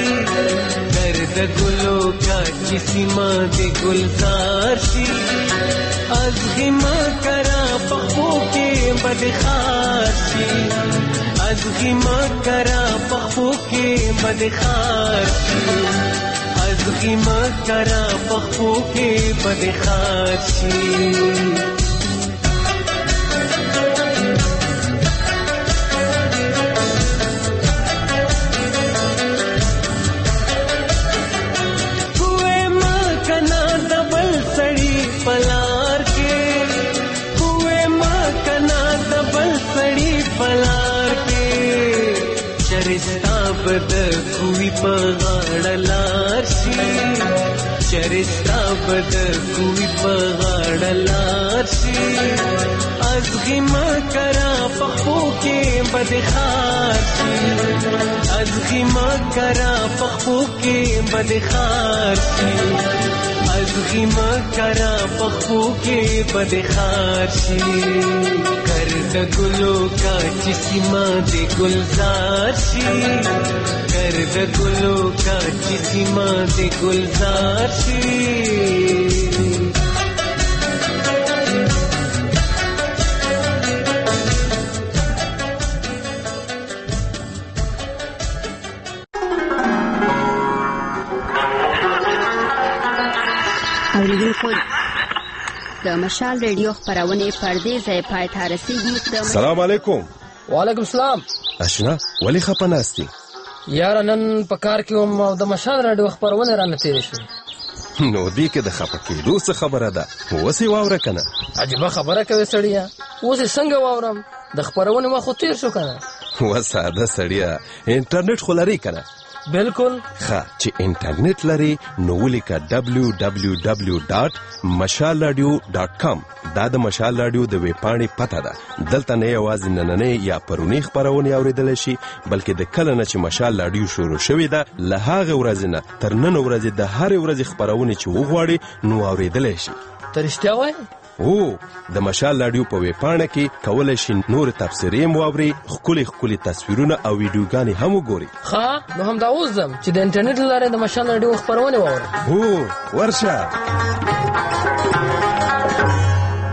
درد ګلو کا جسما دی گلزار شي، از غما کرا پخو کې بدخار شي، از غما کرا پخو کې بدخار شي، از غما کرا پخو کې بدخار شي. بد کوئی پغاړه لار شي، چرستا بد کوئی پغاړه لار شي، از غما کرا پخو کې بدخار شي، از غما کرا پخو کې بدخار شي، از غما کرا پخو کې بدخار شي. کر د ګلو کا چې سیما د ګلزار شي کر د ګلو کا چې سیما د ګلزار شي اوریدونکو د مشال ریډیو خبرونه پردې ځای پای ته رسیدي. سلام علیکم. وعلیکم السلام. اشنا ولی خپناستی یار نن په کار کې هم د مشال ریډیو خبرونه رانه تیر شو. نو دی کې د خپکې دوه خبره ده وسی واوره کنه. عجیب خبره کوي سړیا. اوس څنګه واورم د خبرونه ما خو تیر شو کنه. و ساده سړیا انټرنیټ خلاري کنه. بالکل ښه چې انټرنیټ لري نو ولیکه دبلیو دبلیو دبلیو ډاټ مشال رادیو ډاټ کام. دا د مشال رادیو د ویب پاڼې پته ده. دلته نه یوازې نننۍ یا پرونی خبرونه اوریدل شي بلکې د کله نه چې مشال رادیو شروع شوې ده له هغه ورځې نه تر نن ورځې د هر ورځې خبرونه چې وغواړي نو اوریدل شي. ترشتیا وای او د مشال رادیو په ویب پاڼه کې کولای شي نور تفسیرې مواوري خولي خولي تصویرونه او ویډیوګانې هم وګوري. ها نو هم دا اوس زم چې د انټرنیټ لاره د مشال رادیو خبرونه واورم. هو ورشه